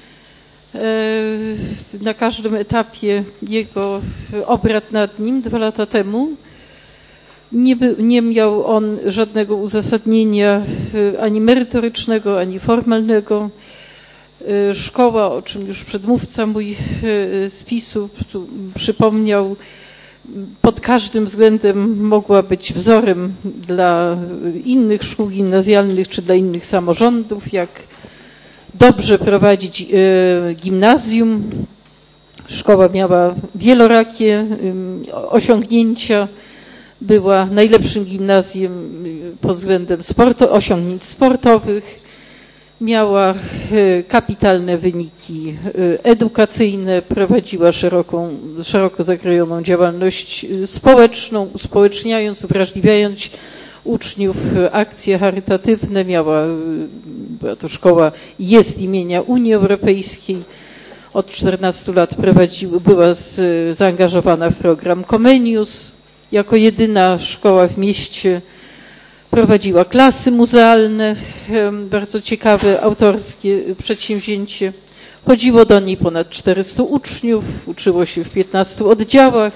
Speaker 10: Na każdym etapie jego obrad nad nim 2 lata temu. Nie miał on żadnego uzasadnienia ani merytorycznego, ani formalnego. Szkoła, o czym już przedmówca mój z PiS-u przypomniał, pod każdym względem mogła być wzorem dla innych szkół gimnazjalnych czy dla innych samorządów, jak dobrze prowadzić gimnazjum. Szkoła miała wielorakie osiągnięcia, była najlepszym gimnazjum pod względem osiągnięć sportowych, miała kapitalne wyniki edukacyjne, prowadziła szeroko zakrojoną działalność społeczną, uspołeczniając, uwrażliwiając uczniów, akcje charytatywne, była to szkoła, jest imienia Unii Europejskiej, od 14 lat była zaangażowana w program Comenius, jako jedyna szkoła w mieście prowadziła klasy muzealne, bardzo ciekawe, autorskie przedsięwzięcie. Chodziło do niej ponad 400 uczniów, uczyło się w 15 oddziałach.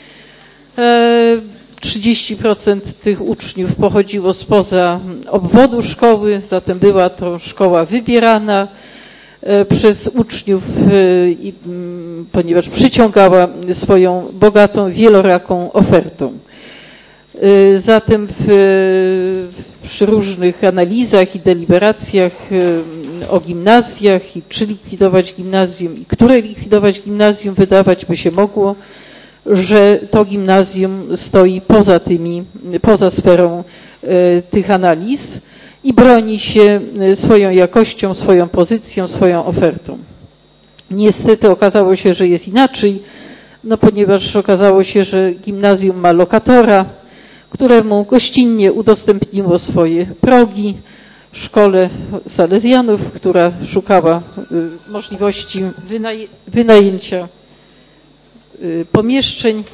Speaker 10: 30% tych uczniów pochodziło spoza obwodu szkoły, zatem była to szkoła wybierana przez uczniów, ponieważ przyciągała swoją bogatą, wieloraką ofertą. Zatem przy różnych analizach i deliberacjach o gimnazjach i czy likwidować gimnazjum i które likwidować gimnazjum, wydawać by się mogło, że to gimnazjum stoi poza sferą tych analiz i broni się swoją jakością, swoją pozycją, swoją ofertą. Niestety okazało się, że jest inaczej, ponieważ okazało się, że gimnazjum ma lokatora, któremu gościnnie udostępniło swoje progi szkole salezjanów, która szukała możliwości wynajęcia pomieszczeń.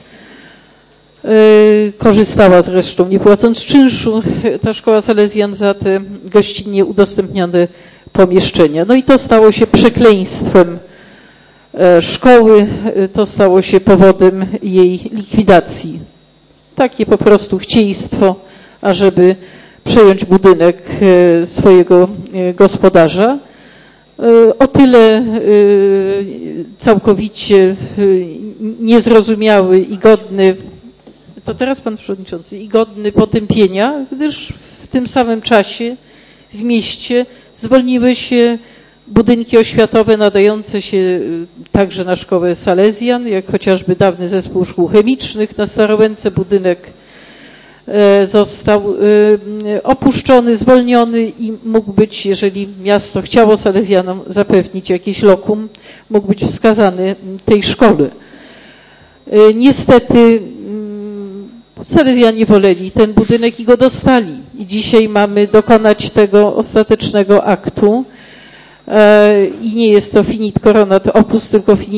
Speaker 10: Korzystała zresztą, nie płacąc czynszu, ta szkoła salezjan za te gościnnie udostępnione pomieszczenia. No i to stało się przekleństwem szkoły, to stało się powodem jej likwidacji. Takie po prostu chcieństwo, ażeby przejąć budynek swojego gospodarza. O tyle całkowicie niezrozumiały i godny, to teraz pan przewodniczący, i godny potępienia, gdyż w tym samym czasie w mieście zwolniły się budynki oświatowe nadające się także na szkołę salezjan, jak chociażby dawny zespół szkół chemicznych na Starołęce. Budynek został opuszczony, zwolniony i mógł być, jeżeli miasto chciało salezjanom zapewnić jakieś lokum, mógł być wskazany tej szkole. Niestety salezjanie woleli ten budynek i go dostali. I dzisiaj mamy dokonać tego ostatecznego aktu. I nie jest to finit coronat opus,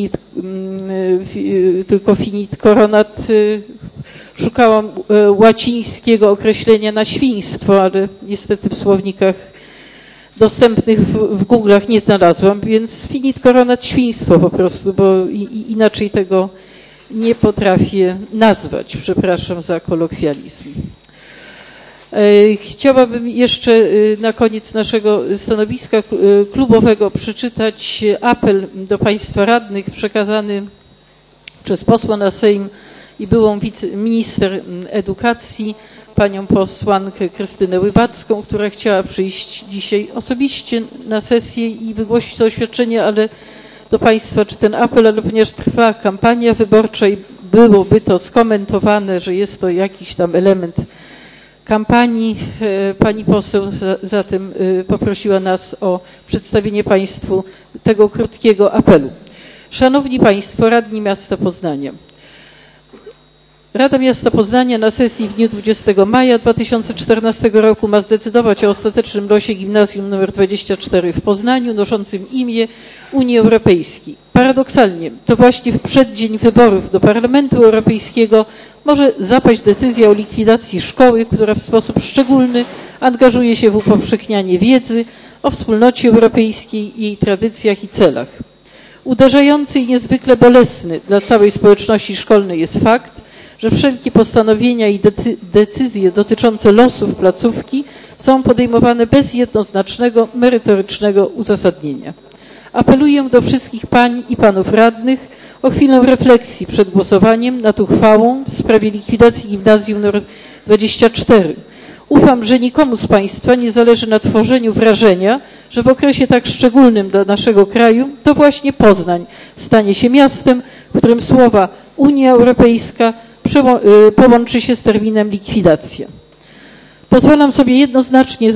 Speaker 10: tylko finit coronat. Szukałam łacińskiego określenia na świństwo, ale niestety w słownikach dostępnych w Google'ach nie znalazłam, więc finit coronat świństwo po prostu, bo inaczej tego nie potrafię nazwać. Przepraszam za kolokwializm. Chciałabym jeszcze na koniec naszego stanowiska klubowego przeczytać apel do Państwa radnych przekazany przez posła na Sejm i byłą wiceminister edukacji panią posłankę Krystynę Łybacką, która chciała przyjść dzisiaj osobiście na sesję i wygłosić to oświadczenie, ale do państwa, czy ten apel, ale ponieważ trwa kampania wyborcza i byłoby to skomentowane, że jest to jakiś tam element kampanii, pani poseł zatem poprosiła nas o przedstawienie państwu tego krótkiego apelu. Szanowni Państwo, radni miasta Poznania. Rada Miasta Poznania na sesji w dniu 20 maja 2014 roku ma zdecydować o ostatecznym losie gimnazjum nr 24 w Poznaniu, noszącym imię Unii Europejskiej. Paradoksalnie, to właśnie w przeddzień wyborów do Parlamentu Europejskiego może zapaść decyzja o likwidacji szkoły, która w sposób szczególny angażuje się w upowszechnianie wiedzy o wspólnocie europejskiej, jej tradycjach i celach. Uderzający i niezwykle bolesny dla całej społeczności szkolnej jest fakt, że wszelkie postanowienia i decyzje dotyczące losów placówki są podejmowane bez jednoznacznego, merytorycznego uzasadnienia. Apeluję do wszystkich pań i panów radnych o chwilę refleksji przed głosowaniem nad uchwałą w sprawie likwidacji gimnazjum nr 24. Ufam, że nikomu z państwa nie zależy na tworzeniu wrażenia, że w okresie tak szczególnym dla naszego kraju to właśnie Poznań stanie się miastem, w którym słowa Unia Europejska połączy się z terminem likwidacja. Pozwalam sobie jednocześnie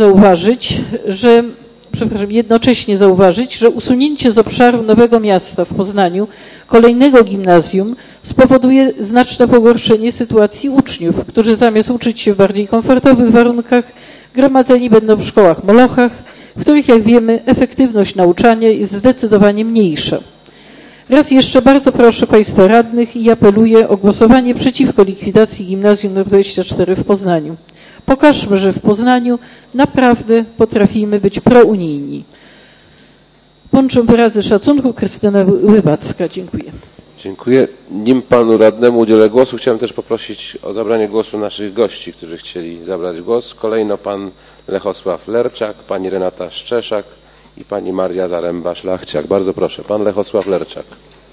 Speaker 10: zauważyć, że usunięcie z obszaru Nowego Miasta w Poznaniu kolejnego gimnazjum spowoduje znaczne pogorszenie sytuacji uczniów, którzy zamiast uczyć się w bardziej komfortowych warunkach, gromadzeni będą w szkołach molochach, w których, jak wiemy, efektywność nauczania jest zdecydowanie mniejsza. Raz jeszcze bardzo proszę Państwa radnych i apeluję o głosowanie przeciwko likwidacji gimnazjum nr 24 w Poznaniu. Pokażmy, że w Poznaniu naprawdę potrafimy być prounijni. Łączę wyrazy szacunku. Krystyna Łybacka. Dziękuję.
Speaker 1: Dziękuję. Nim panu radnemu udzielę głosu, chciałem też poprosić o zabranie głosu naszych gości, którzy chcieli zabrać głos. Kolejno pan Lechosław Lerczak, pani Renata Szczeszak i pani Maria Zaręba-Szlachciak. Bardzo proszę. Pan Lechosław Lerczak.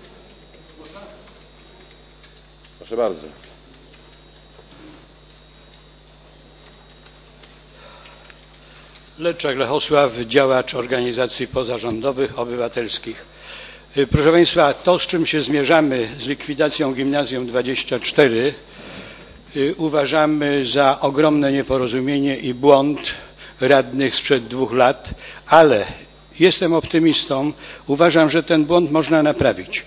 Speaker 1: Proszę bardzo.
Speaker 14: Lerczak Lechosław, działacz organizacji pozarządowych, obywatelskich. Proszę Państwa, to, z czym się zmierzamy, z likwidacją Gimnazjum 24, uważamy za ogromne nieporozumienie i błąd radnych sprzed 2 lat, ale jestem optymistą, uważam, że ten błąd można naprawić.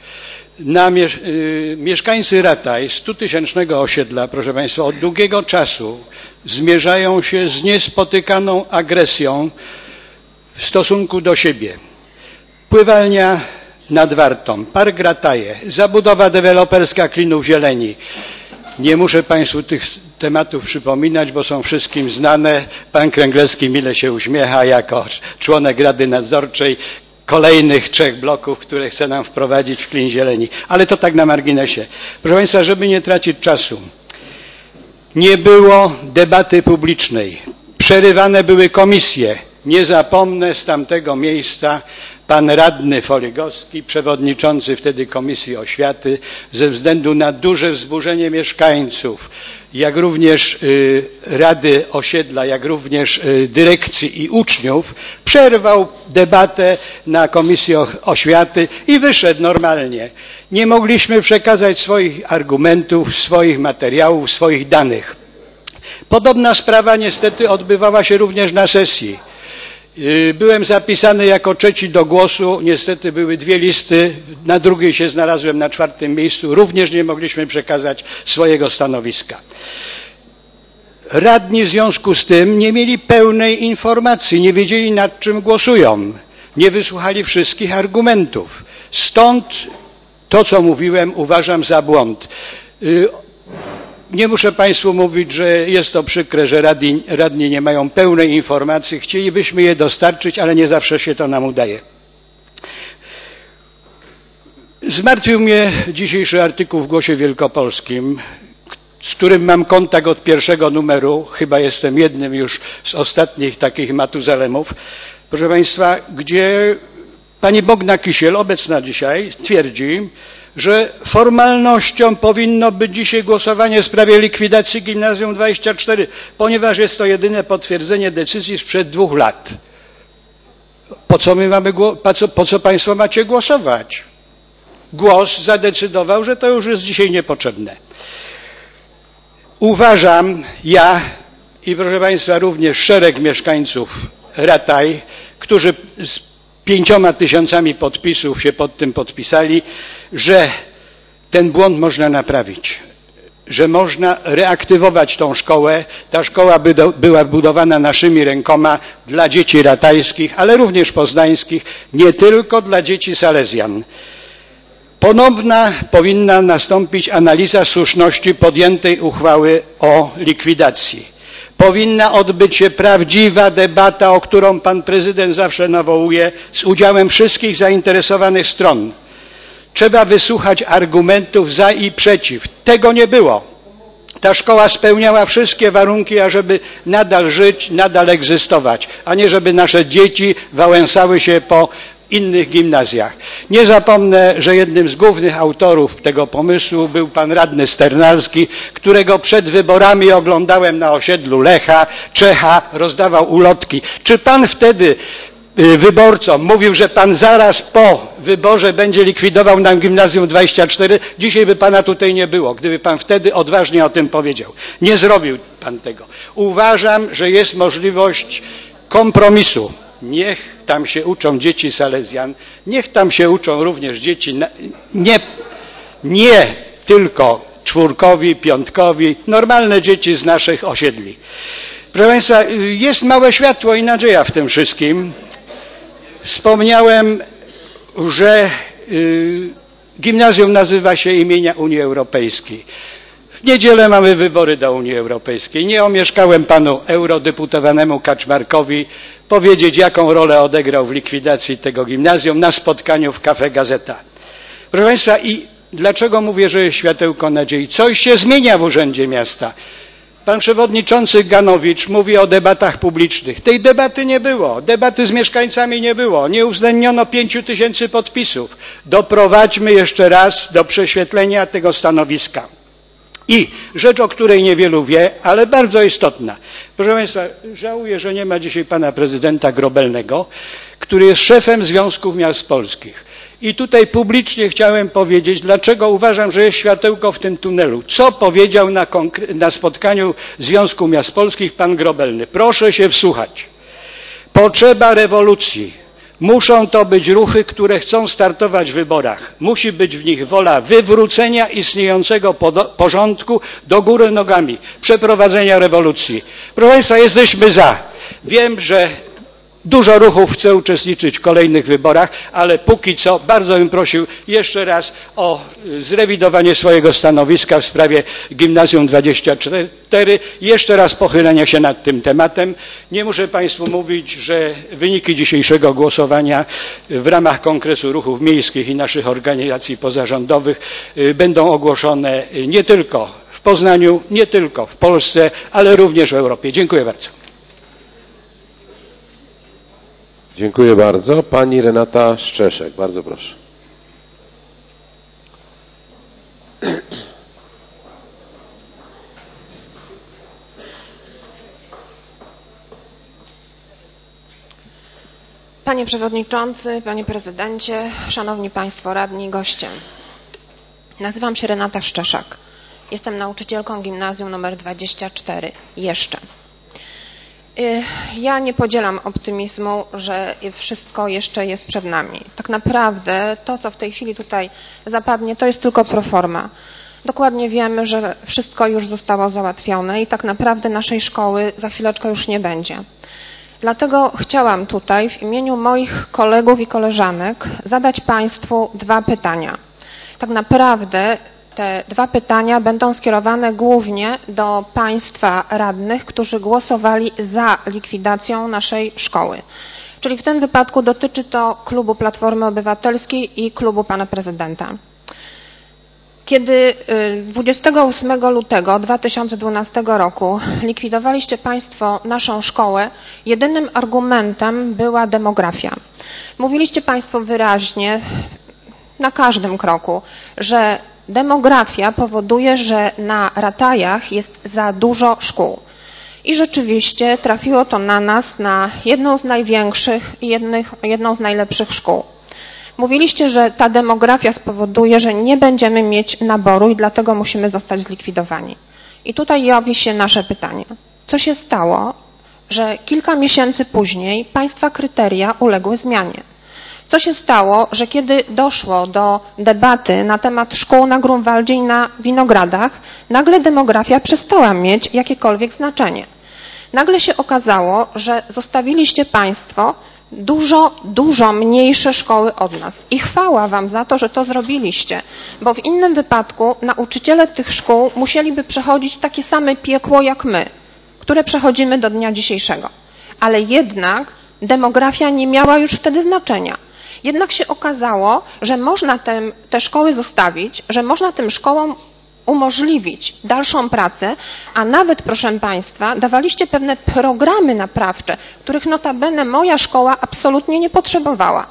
Speaker 14: Mieszkańcy Rataj, 100-tysięcznego osiedla, proszę Państwa, od długiego czasu zmierzają się z niespotykaną agresją w stosunku do siebie. Pływalnia nad Wartą, Park Rataje, zabudowa deweloperska Klinów Zieleni. Nie muszę Państwu tych tematów przypominać, bo są wszystkim znane. Pan Kręglewski mile się uśmiecha jako członek Rady Nadzorczej kolejnych 3 bloków, które chce nam wprowadzić w Klin Zieleni. Ale to tak na marginesie. Proszę Państwa, żeby nie tracić czasu. Nie było debaty publicznej. Przerywane były komisje. Nie zapomnę z tamtego miejsca pan radny Foligowski, przewodniczący wtedy Komisji Oświaty, ze względu na duże wzburzenie mieszkańców, jak również Rady Osiedla, jak również dyrekcji i uczniów, przerwał debatę na Komisji Oświaty i wyszedł normalnie. Nie mogliśmy przekazać swoich argumentów, swoich materiałów, swoich danych. Podobna sprawa niestety odbywała się również na sesji. Byłem zapisany jako 3. do głosu, niestety były 2 listy, na drugiej się znalazłem na 4. miejscu, również nie mogliśmy przekazać swojego stanowiska. Radni w związku z tym nie mieli pełnej informacji, nie wiedzieli nad czym głosują, nie wysłuchali wszystkich argumentów. Stąd to, co mówiłem, uważam za błąd. Nie muszę Państwu mówić, że jest to przykre, że radni nie mają pełnej informacji. Chcielibyśmy je dostarczyć, ale nie zawsze się to nam udaje. Zmartwił mnie dzisiejszy artykuł w Głosie Wielkopolskim, z którym mam kontakt od 1. numeru. Chyba jestem jednym już z ostatnich takich Matuzalemów. Proszę Państwa, gdzie pani Bogna Kisiel, obecna dzisiaj, twierdzi, że formalnością powinno być dzisiaj głosowanie w sprawie likwidacji Gimnazjum 24, ponieważ jest to jedyne potwierdzenie decyzji sprzed 2 lat. Po co Państwo macie głosować? Głos zadecydował, że to już jest dzisiaj niepotrzebne. Uważam, ja i proszę Państwa również szereg mieszkańców Rataj, którzy z 5 000 podpisów się pod tym podpisali, że ten błąd można naprawić, że można reaktywować tą szkołę. Ta szkoła była budowana naszymi rękoma dla dzieci ratajskich, ale również poznańskich, nie tylko dla dzieci salezjan. Ponowna powinna nastąpić analiza słuszności podjętej uchwały o likwidacji. Powinna odbyć się prawdziwa debata, o którą pan prezydent zawsze nawołuje, z udziałem wszystkich zainteresowanych stron. Trzeba wysłuchać argumentów za i przeciw. Tego nie było. Ta szkoła spełniała wszystkie warunki, ażeby nadal żyć, nadal egzystować, a nie żeby nasze dzieci wałęsały się po innych gimnazjach. Nie zapomnę, że jednym z głównych autorów tego pomysłu był pan radny Sternalski, którego przed wyborami oglądałem na osiedlu Lecha, Czecha, rozdawał ulotki. Czy pan wtedy wyborcom mówił, że pan zaraz po wyborze będzie likwidował nam Gimnazjum 24? Dzisiaj by pana tutaj nie było, gdyby pan wtedy odważnie o tym powiedział. Nie zrobił pan tego. Uważam, że jest możliwość kompromisu. Niech tam się uczą dzieci salezjan, niech tam się uczą również dzieci, nie tylko 4., 5., normalne dzieci z naszych osiedli. Proszę Państwa, jest małe światło i nadzieja w tym wszystkim. Wspomniałem, że gimnazjum nazywa się imienia Unii Europejskiej. W niedzielę mamy wybory do Unii Europejskiej. Nie omieszkałem panu eurodeputowanemu Kaczmarkowi powiedzieć, jaką rolę odegrał w likwidacji tego gimnazjum na spotkaniu w Cafe Gazeta. Proszę Państwa, i dlaczego mówię, że jest światełko nadziei? Coś się zmienia w Urzędzie Miasta. Pan przewodniczący Ganowicz mówi o debatach publicznych. Tej debaty nie było. Debaty z mieszkańcami nie było. Nie uwzględniono 5 000 podpisów. Doprowadźmy jeszcze raz do prześwietlenia tego stanowiska. I rzecz, o której niewielu wie, ale bardzo istotna. Proszę Państwa, żałuję, że nie ma dzisiaj pana prezydenta Grobelnego, który jest szefem Związków Miast Polskich. I tutaj publicznie chciałem powiedzieć, dlaczego uważam, że jest światełko w tym tunelu. Co powiedział na spotkaniu Związku Miast Polskich pan Grobelny? Proszę się wsłuchać. Potrzeba rewolucji. Muszą to być ruchy, które chcą startować w wyborach. Musi być w nich wola wywrócenia istniejącego porządku do góry nogami, przeprowadzenia rewolucji. Proszę Państwa, jesteśmy za. Wiem, że dużo ruchów chce uczestniczyć w kolejnych wyborach, ale póki co bardzo bym prosił jeszcze raz o zrewidowanie swojego stanowiska w sprawie Gimnazjum 24, jeszcze raz pochylenia się nad tym tematem. Nie muszę Państwu mówić, że wyniki dzisiejszego głosowania w ramach Kongresu Ruchów Miejskich i naszych organizacji pozarządowych będą ogłoszone nie tylko w Poznaniu, nie tylko w Polsce, ale również w Europie. Dziękuję bardzo.
Speaker 1: Dziękuję bardzo. Pani Renata Szczeszek, bardzo proszę.
Speaker 5: Panie Przewodniczący, Panie Prezydencie, Szanowni Państwo Radni, goście. Nazywam się Renata Szczeszak. Jestem nauczycielką gimnazjum nr 24 jeszcze. Ja nie podzielam optymizmu, że wszystko jeszcze jest przed nami. Tak naprawdę to, co w tej chwili tutaj zapadnie, to jest tylko proforma. Dokładnie wiemy, że wszystko już zostało załatwione i tak naprawdę naszej szkoły za chwileczkę już nie będzie. Dlatego chciałam tutaj w imieniu moich kolegów i koleżanek zadać Państwu 2 pytania. Tak naprawdę te 2 pytania będą skierowane głównie do Państwa radnych, którzy głosowali za likwidacją naszej szkoły. Czyli w tym wypadku dotyczy to klubu Platformy Obywatelskiej i klubu pana prezydenta. Kiedy 28 lutego 2012 roku likwidowaliście Państwo naszą szkołę, jedynym argumentem była demografia. Mówiliście Państwo wyraźnie,
Speaker 15: na każdym kroku, że demografia powoduje, że na Ratajach jest za dużo szkół. I rzeczywiście trafiło to na nas, na jedną z największych i jedną z najlepszych szkół. Mówiliście, że ta demografia spowoduje, że nie będziemy mieć naboru i dlatego musimy zostać zlikwidowani. I tutaj jawi się nasze pytanie. Co się stało, że kilka miesięcy później państwa kryteria uległy zmianie? Co się stało, że kiedy doszło do debaty na temat szkół na Grunwaldzie i na Winogradach, nagle demografia przestała mieć jakiekolwiek znaczenie? Nagle się okazało, że zostawiliście państwo dużo mniejsze szkoły od nas. I chwała wam za to, że to zrobiliście, bo w innym wypadku nauczyciele tych szkół musieliby przechodzić takie same piekło jak my, które przechodzimy do dnia dzisiejszego. Ale jednak demografia nie miała już wtedy znaczenia. Jednak się okazało, że można te szkoły zostawić, że można tym szkołom umożliwić dalszą pracę, a nawet, proszę Państwa, dawaliście pewne programy naprawcze, których notabene moja szkoła absolutnie nie potrzebowała.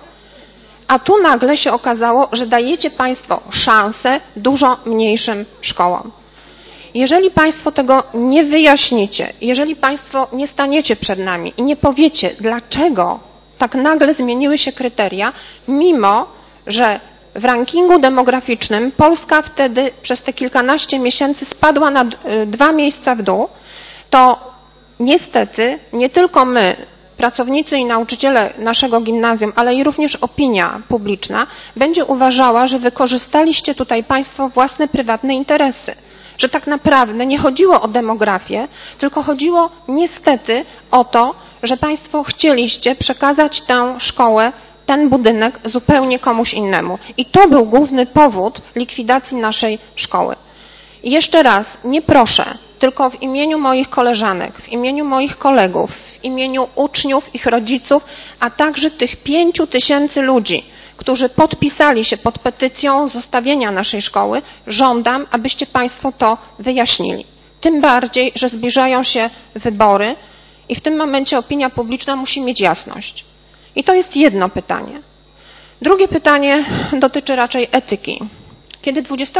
Speaker 15: A tu nagle się okazało, że dajecie Państwo szansę dużo mniejszym szkołom. Jeżeli Państwo tego nie wyjaśnicie, jeżeli Państwo nie staniecie przed nami i nie powiecie, dlaczego tak nagle zmieniły się kryteria, mimo że w rankingu demograficznym Polska wtedy przez te kilkanaście miesięcy spadła na 2 miejsca w dół, to niestety nie tylko my, pracownicy i nauczyciele naszego gimnazjum, ale i również opinia publiczna będzie uważała, że wykorzystaliście tutaj Państwo własne prywatne interesy. Że tak naprawdę nie chodziło o demografię, tylko chodziło niestety o to, że Państwo chcieliście przekazać tę szkołę, ten budynek zupełnie komuś innemu. I to był główny powód likwidacji naszej szkoły. I jeszcze raz, nie proszę, tylko w imieniu moich koleżanek, w imieniu moich kolegów, w imieniu uczniów, ich rodziców, a także tych 5 000 ludzi, którzy podpisali się pod petycją zostawienia naszej szkoły, żądam, abyście Państwo to wyjaśnili. Tym bardziej, że zbliżają się wybory i w tym momencie opinia publiczna musi mieć jasność. I to jest jedno pytanie. Drugie pytanie dotyczy raczej etyki. Kiedy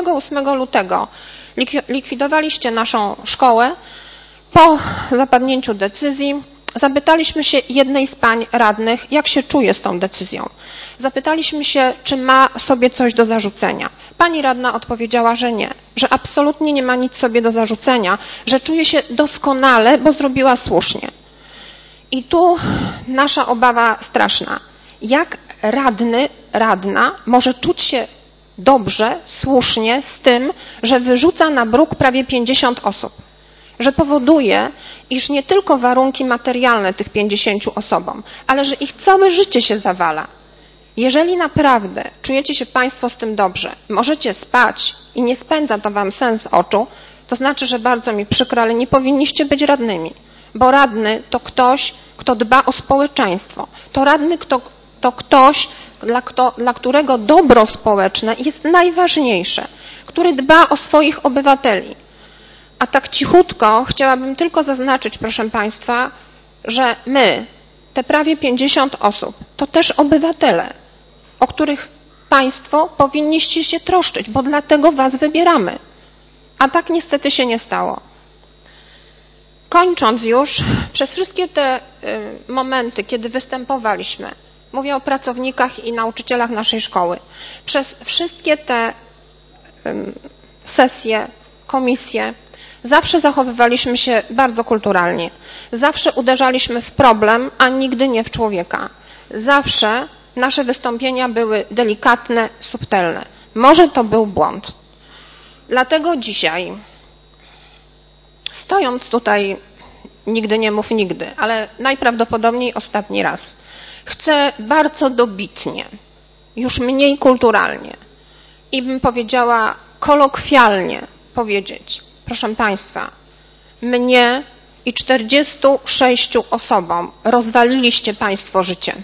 Speaker 15: 28 lutego likwidowaliście naszą szkołę, po zapadnięciu decyzji zapytaliśmy się jednej z pań radnych, jak się czuje z tą decyzją. Zapytaliśmy się, czy ma sobie coś do zarzucenia. Pani radna odpowiedziała, że nie, że absolutnie nie ma nic sobie do zarzucenia, że czuje się doskonale, bo zrobiła słusznie. I tu nasza obawa straszna. Jak radna może czuć się dobrze, słusznie z tym, że wyrzuca na bruk prawie 50 osób? Że powoduje, iż nie tylko warunki materialne tych 50 osobom, ale że ich całe życie się zawala. Jeżeli naprawdę czujecie się Państwo z tym dobrze, możecie spać i nie spędza to Wam sen z oczu, to znaczy, że bardzo mi przykro, ale nie powinniście być radnymi. Bo radny to ktoś, kto dba o społeczeństwo. To radny to ktoś, dla którego dobro społeczne jest najważniejsze, który dba o swoich obywateli. A tak cichutko chciałabym tylko zaznaczyć, proszę Państwa, że my, te prawie 50 osób, to też obywatele, o których Państwo powinniście się troszczyć, bo dlatego Was wybieramy. A tak niestety się nie stało. Kończąc już, przez wszystkie te momenty, kiedy występowaliśmy, mówię o pracownikach i nauczycielach naszej szkoły, przez wszystkie te sesje, komisje, zawsze zachowywaliśmy się bardzo kulturalnie. Zawsze uderzaliśmy w problem, a nigdy nie w człowieka. Zawsze nasze wystąpienia były delikatne, subtelne. Może to był błąd. Dlatego dzisiaj, stojąc tutaj, nigdy nie mów nigdy, ale najprawdopodobniej ostatni raz, chcę bardzo dobitnie, już mniej kulturalnie i bym powiedziała kolokwialnie powiedzieć, proszę Państwa, mnie i 46 osobom rozwaliliście Państwo życie.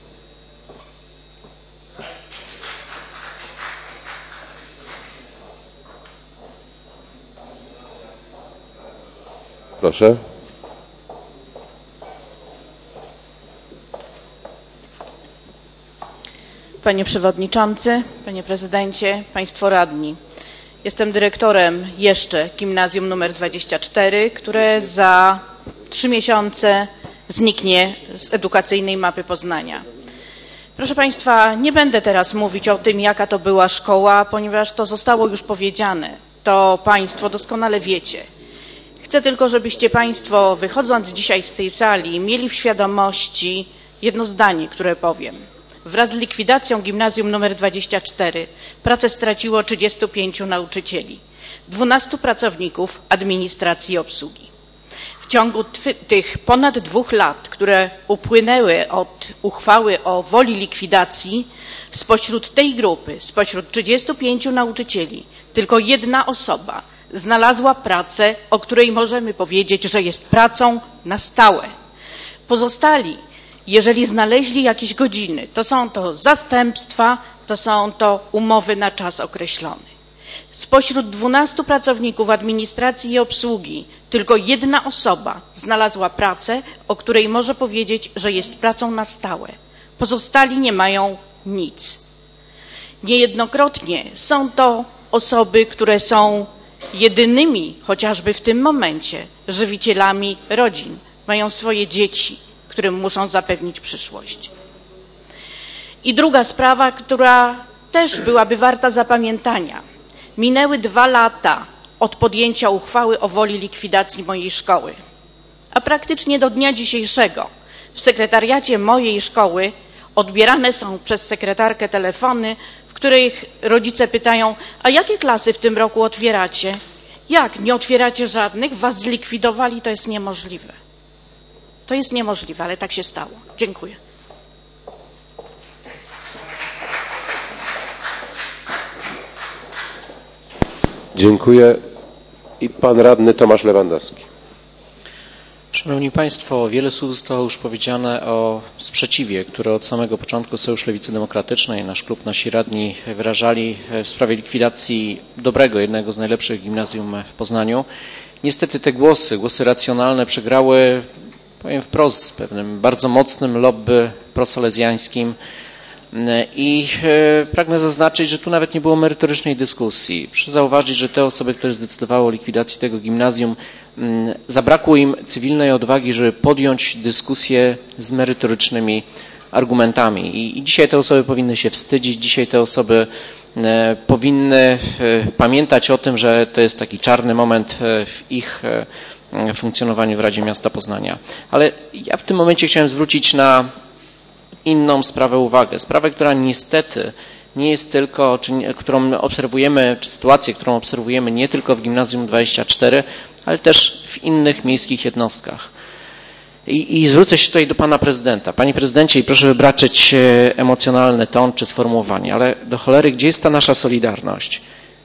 Speaker 1: Proszę.
Speaker 16: Panie Przewodniczący, Panie Prezydencie, Państwo Radni. Jestem dyrektorem jeszcze gimnazjum nr 24, które za 3 miesiące zniknie z edukacyjnej mapy Poznania. Proszę Państwa, nie będę teraz mówić o tym, jaka to była szkoła, ponieważ to zostało już powiedziane. To Państwo doskonale wiecie. Chcę tylko, żebyście Państwo, wychodząc dzisiaj z tej sali, mieli w świadomości jedno zdanie, które powiem. Wraz z likwidacją gimnazjum nr 24 pracę straciło 35 nauczycieli, 12 pracowników administracji i obsługi. W ciągu tych ponad 2 lat, które upłynęły od uchwały o woli likwidacji, spośród tej grupy, spośród 35 nauczycieli, tylko 1 osoba znalazła pracę, o której możemy powiedzieć, że jest pracą na stałe. Pozostali, jeżeli znaleźli jakieś godziny, to są to zastępstwa, to są to umowy na czas określony. Spośród 12 pracowników administracji i obsługi tylko 1 osoba znalazła pracę, o której może powiedzieć, że jest pracą na stałe. Pozostali nie mają nic. Niejednokrotnie są to osoby, które są jedynymi, chociażby w tym momencie, żywicielami rodzin. Mają swoje dzieci, którym muszą zapewnić przyszłość. I druga sprawa, która też byłaby warta zapamiętania. Minęły 2 lata od podjęcia uchwały o woli likwidacji mojej szkoły, a praktycznie do dnia dzisiejszego w sekretariacie mojej szkoły odbierane są przez sekretarkę telefony, w których rodzice pytają, a jakie klasy w tym roku otwieracie? Jak, nie otwieracie żadnych? Was zlikwidowali? To jest niemożliwe. To jest niemożliwe, ale tak się stało. Dziękuję.
Speaker 1: Dziękuję. I pan radny Tomasz Lewandowski.
Speaker 3: Szanowni Państwo, wiele słów zostało już powiedziane o sprzeciwie, który od samego początku Sojusz Lewicy Demokratycznej, nasz klub, nasi radni wyrażali w sprawie likwidacji dobrego, jednego z najlepszych gimnazjum w Poznaniu. Niestety te głosy racjonalne przegrały, powiem wprost, z pewnym bardzo mocnym lobby prosalezjańskim i pragnę zaznaczyć, że tu nawet nie było merytorycznej dyskusji. Proszę zauważyć, że te osoby, które zdecydowały o likwidacji tego gimnazjum, zabrakło im cywilnej odwagi, żeby podjąć dyskusję z merytorycznymi argumentami. I dzisiaj te osoby powinny się wstydzić, dzisiaj te osoby powinny pamiętać o tym, że to jest taki czarny moment w ich funkcjonowaniu w Radzie Miasta Poznania. Ale ja w tym momencie chciałem zwrócić na inną sprawę uwagę. Sprawę, która niestety nie jest tylko, którą obserwujemy, czy sytuację, którą obserwujemy nie tylko w Gimnazjum 24, ale też w innych miejskich jednostkach. I zwrócę się tutaj do pana prezydenta. Panie prezydencie, i proszę wybraczyć emocjonalny ton czy sformułowanie, ale do cholery, gdzie jest ta nasza solidarność?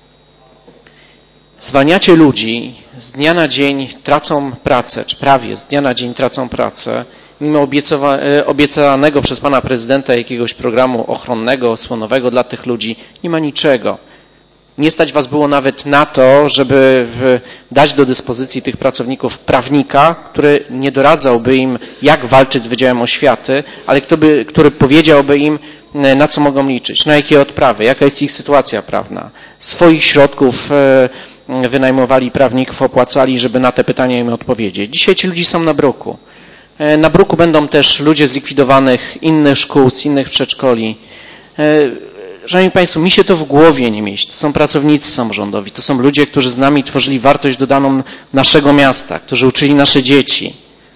Speaker 3: Zwalniacie ludzi, z dnia na dzień tracą pracę, czy prawie z dnia na dzień tracą pracę, mimo obiecanego przez pana prezydenta jakiegoś programu ochronnego, osłonowego dla tych ludzi, nie ma niczego. Nie stać was było nawet na to, żeby dać do dyspozycji tych pracowników prawnika, który nie doradzałby im, jak walczyć z Wydziałem Oświaty, ale który powiedziałby im, na co mogą liczyć, na jakie odprawy, jaka jest ich sytuacja prawna. Swoich środków wynajmowali prawników, opłacali, żeby na te pytania im odpowiedzieć. Dzisiaj ci ludzie są na bruku. Na bruku będą też ludzie z likwidowanych innych szkół, z innych przedszkoli. Szanowni Państwo, mi się to w głowie nie mieści. To są pracownicy samorządowi, to są ludzie, którzy z nami tworzyli wartość dodaną naszego miasta, którzy uczyli nasze dzieci.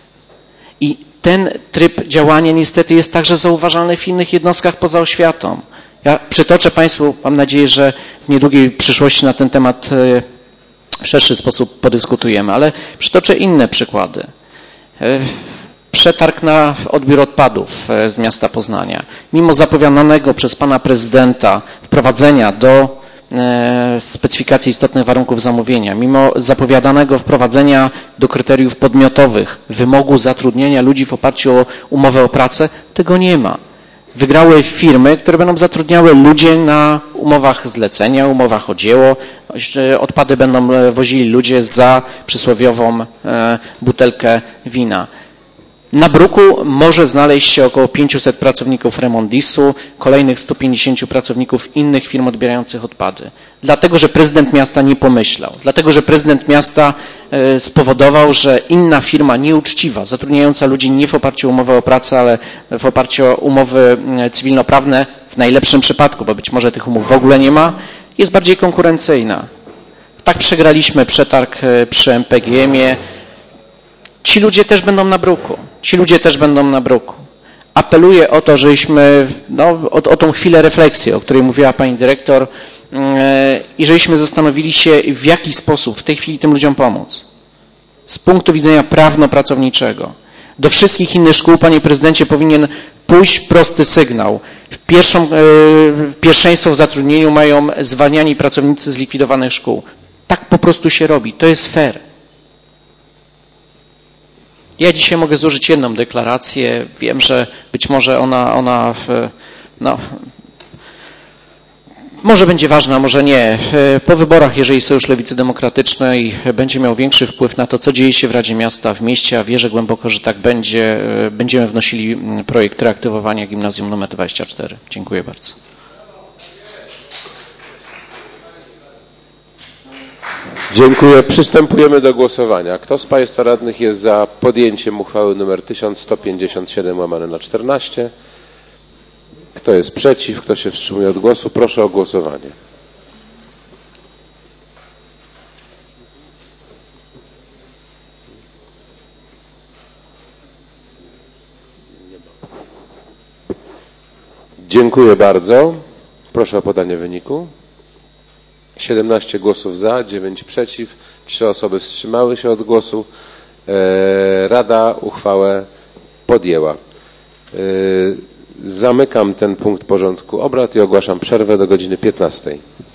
Speaker 3: I ten tryb działania niestety jest także zauważalny w innych jednostkach poza oświatą. Ja przytoczę Państwu, mam nadzieję, że w niedługiej przyszłości na ten temat w szerszy sposób podyskutujemy, ale przytoczę inne przykłady. Przetarg na odbiór odpadów z miasta Poznania. Mimo zapowiadanego przez pana prezydenta wprowadzenia do specyfikacji istotnych warunków zamówienia, mimo zapowiadanego wprowadzenia do kryteriów podmiotowych wymogu zatrudnienia ludzi w oparciu o umowę o pracę, tego nie ma. Wygrały firmy, które będą zatrudniały ludzi na umowach zlecenia, umowach o dzieło. Odpady będą wozili ludzie za przysłowiową butelkę wina. Na bruku może znaleźć się około 500 pracowników Remondisu, kolejnych 150 pracowników innych firm odbierających odpady. Dlatego, że prezydent miasta nie pomyślał. Dlatego, że prezydent miasta spowodował, że inna firma nieuczciwa, zatrudniająca ludzi nie w oparciu o umowę o pracę, ale w oparciu o umowy cywilnoprawne, w najlepszym przypadku, bo być może tych umów w ogóle nie ma, jest bardziej konkurencyjna. Tak przegraliśmy przetarg przy MPGM-ie. Ci ludzie też będą na bruku. Ci ludzie też będą na bruku. Apeluję o to, żebyśmy, o tą chwilę refleksji, o której mówiła pani dyrektor, i żebyśmy zastanowili się, w jaki sposób w tej chwili tym ludziom pomóc. Z punktu widzenia prawno-pracowniczego. Do wszystkich innych szkół, panie prezydencie, powinien pójść prosty sygnał. Pierwszeństwo w zatrudnieniu mają zwalniani pracownicy z likwidowanych szkół. Tak po prostu się robi. To jest fair. Ja dzisiaj mogę złożyć jedną deklarację. Wiem, że być może ona może będzie ważna, może nie. Po wyborach, jeżeli Sojusz Lewicy Demokratycznej będzie miał większy wpływ na to, co dzieje się w Radzie Miasta, w mieście, a wierzę głęboko, że tak będzie, będziemy wnosili projekt reaktywowania gimnazjum nr 24. Dziękuję bardzo.
Speaker 1: Dziękuję. Przystępujemy do głosowania. Kto z Państwa radnych jest za podjęciem uchwały nr 1157/14? Kto jest przeciw? Kto się wstrzymuje od głosu? Proszę o głosowanie. Dziękuję bardzo. Proszę o podanie wyniku. 17 głosów za, 9 przeciw, 3 osoby wstrzymały się od głosu. Rada uchwałę podjęła. Zamykam ten punkt porządku obrad i ogłaszam przerwę do godziny 15.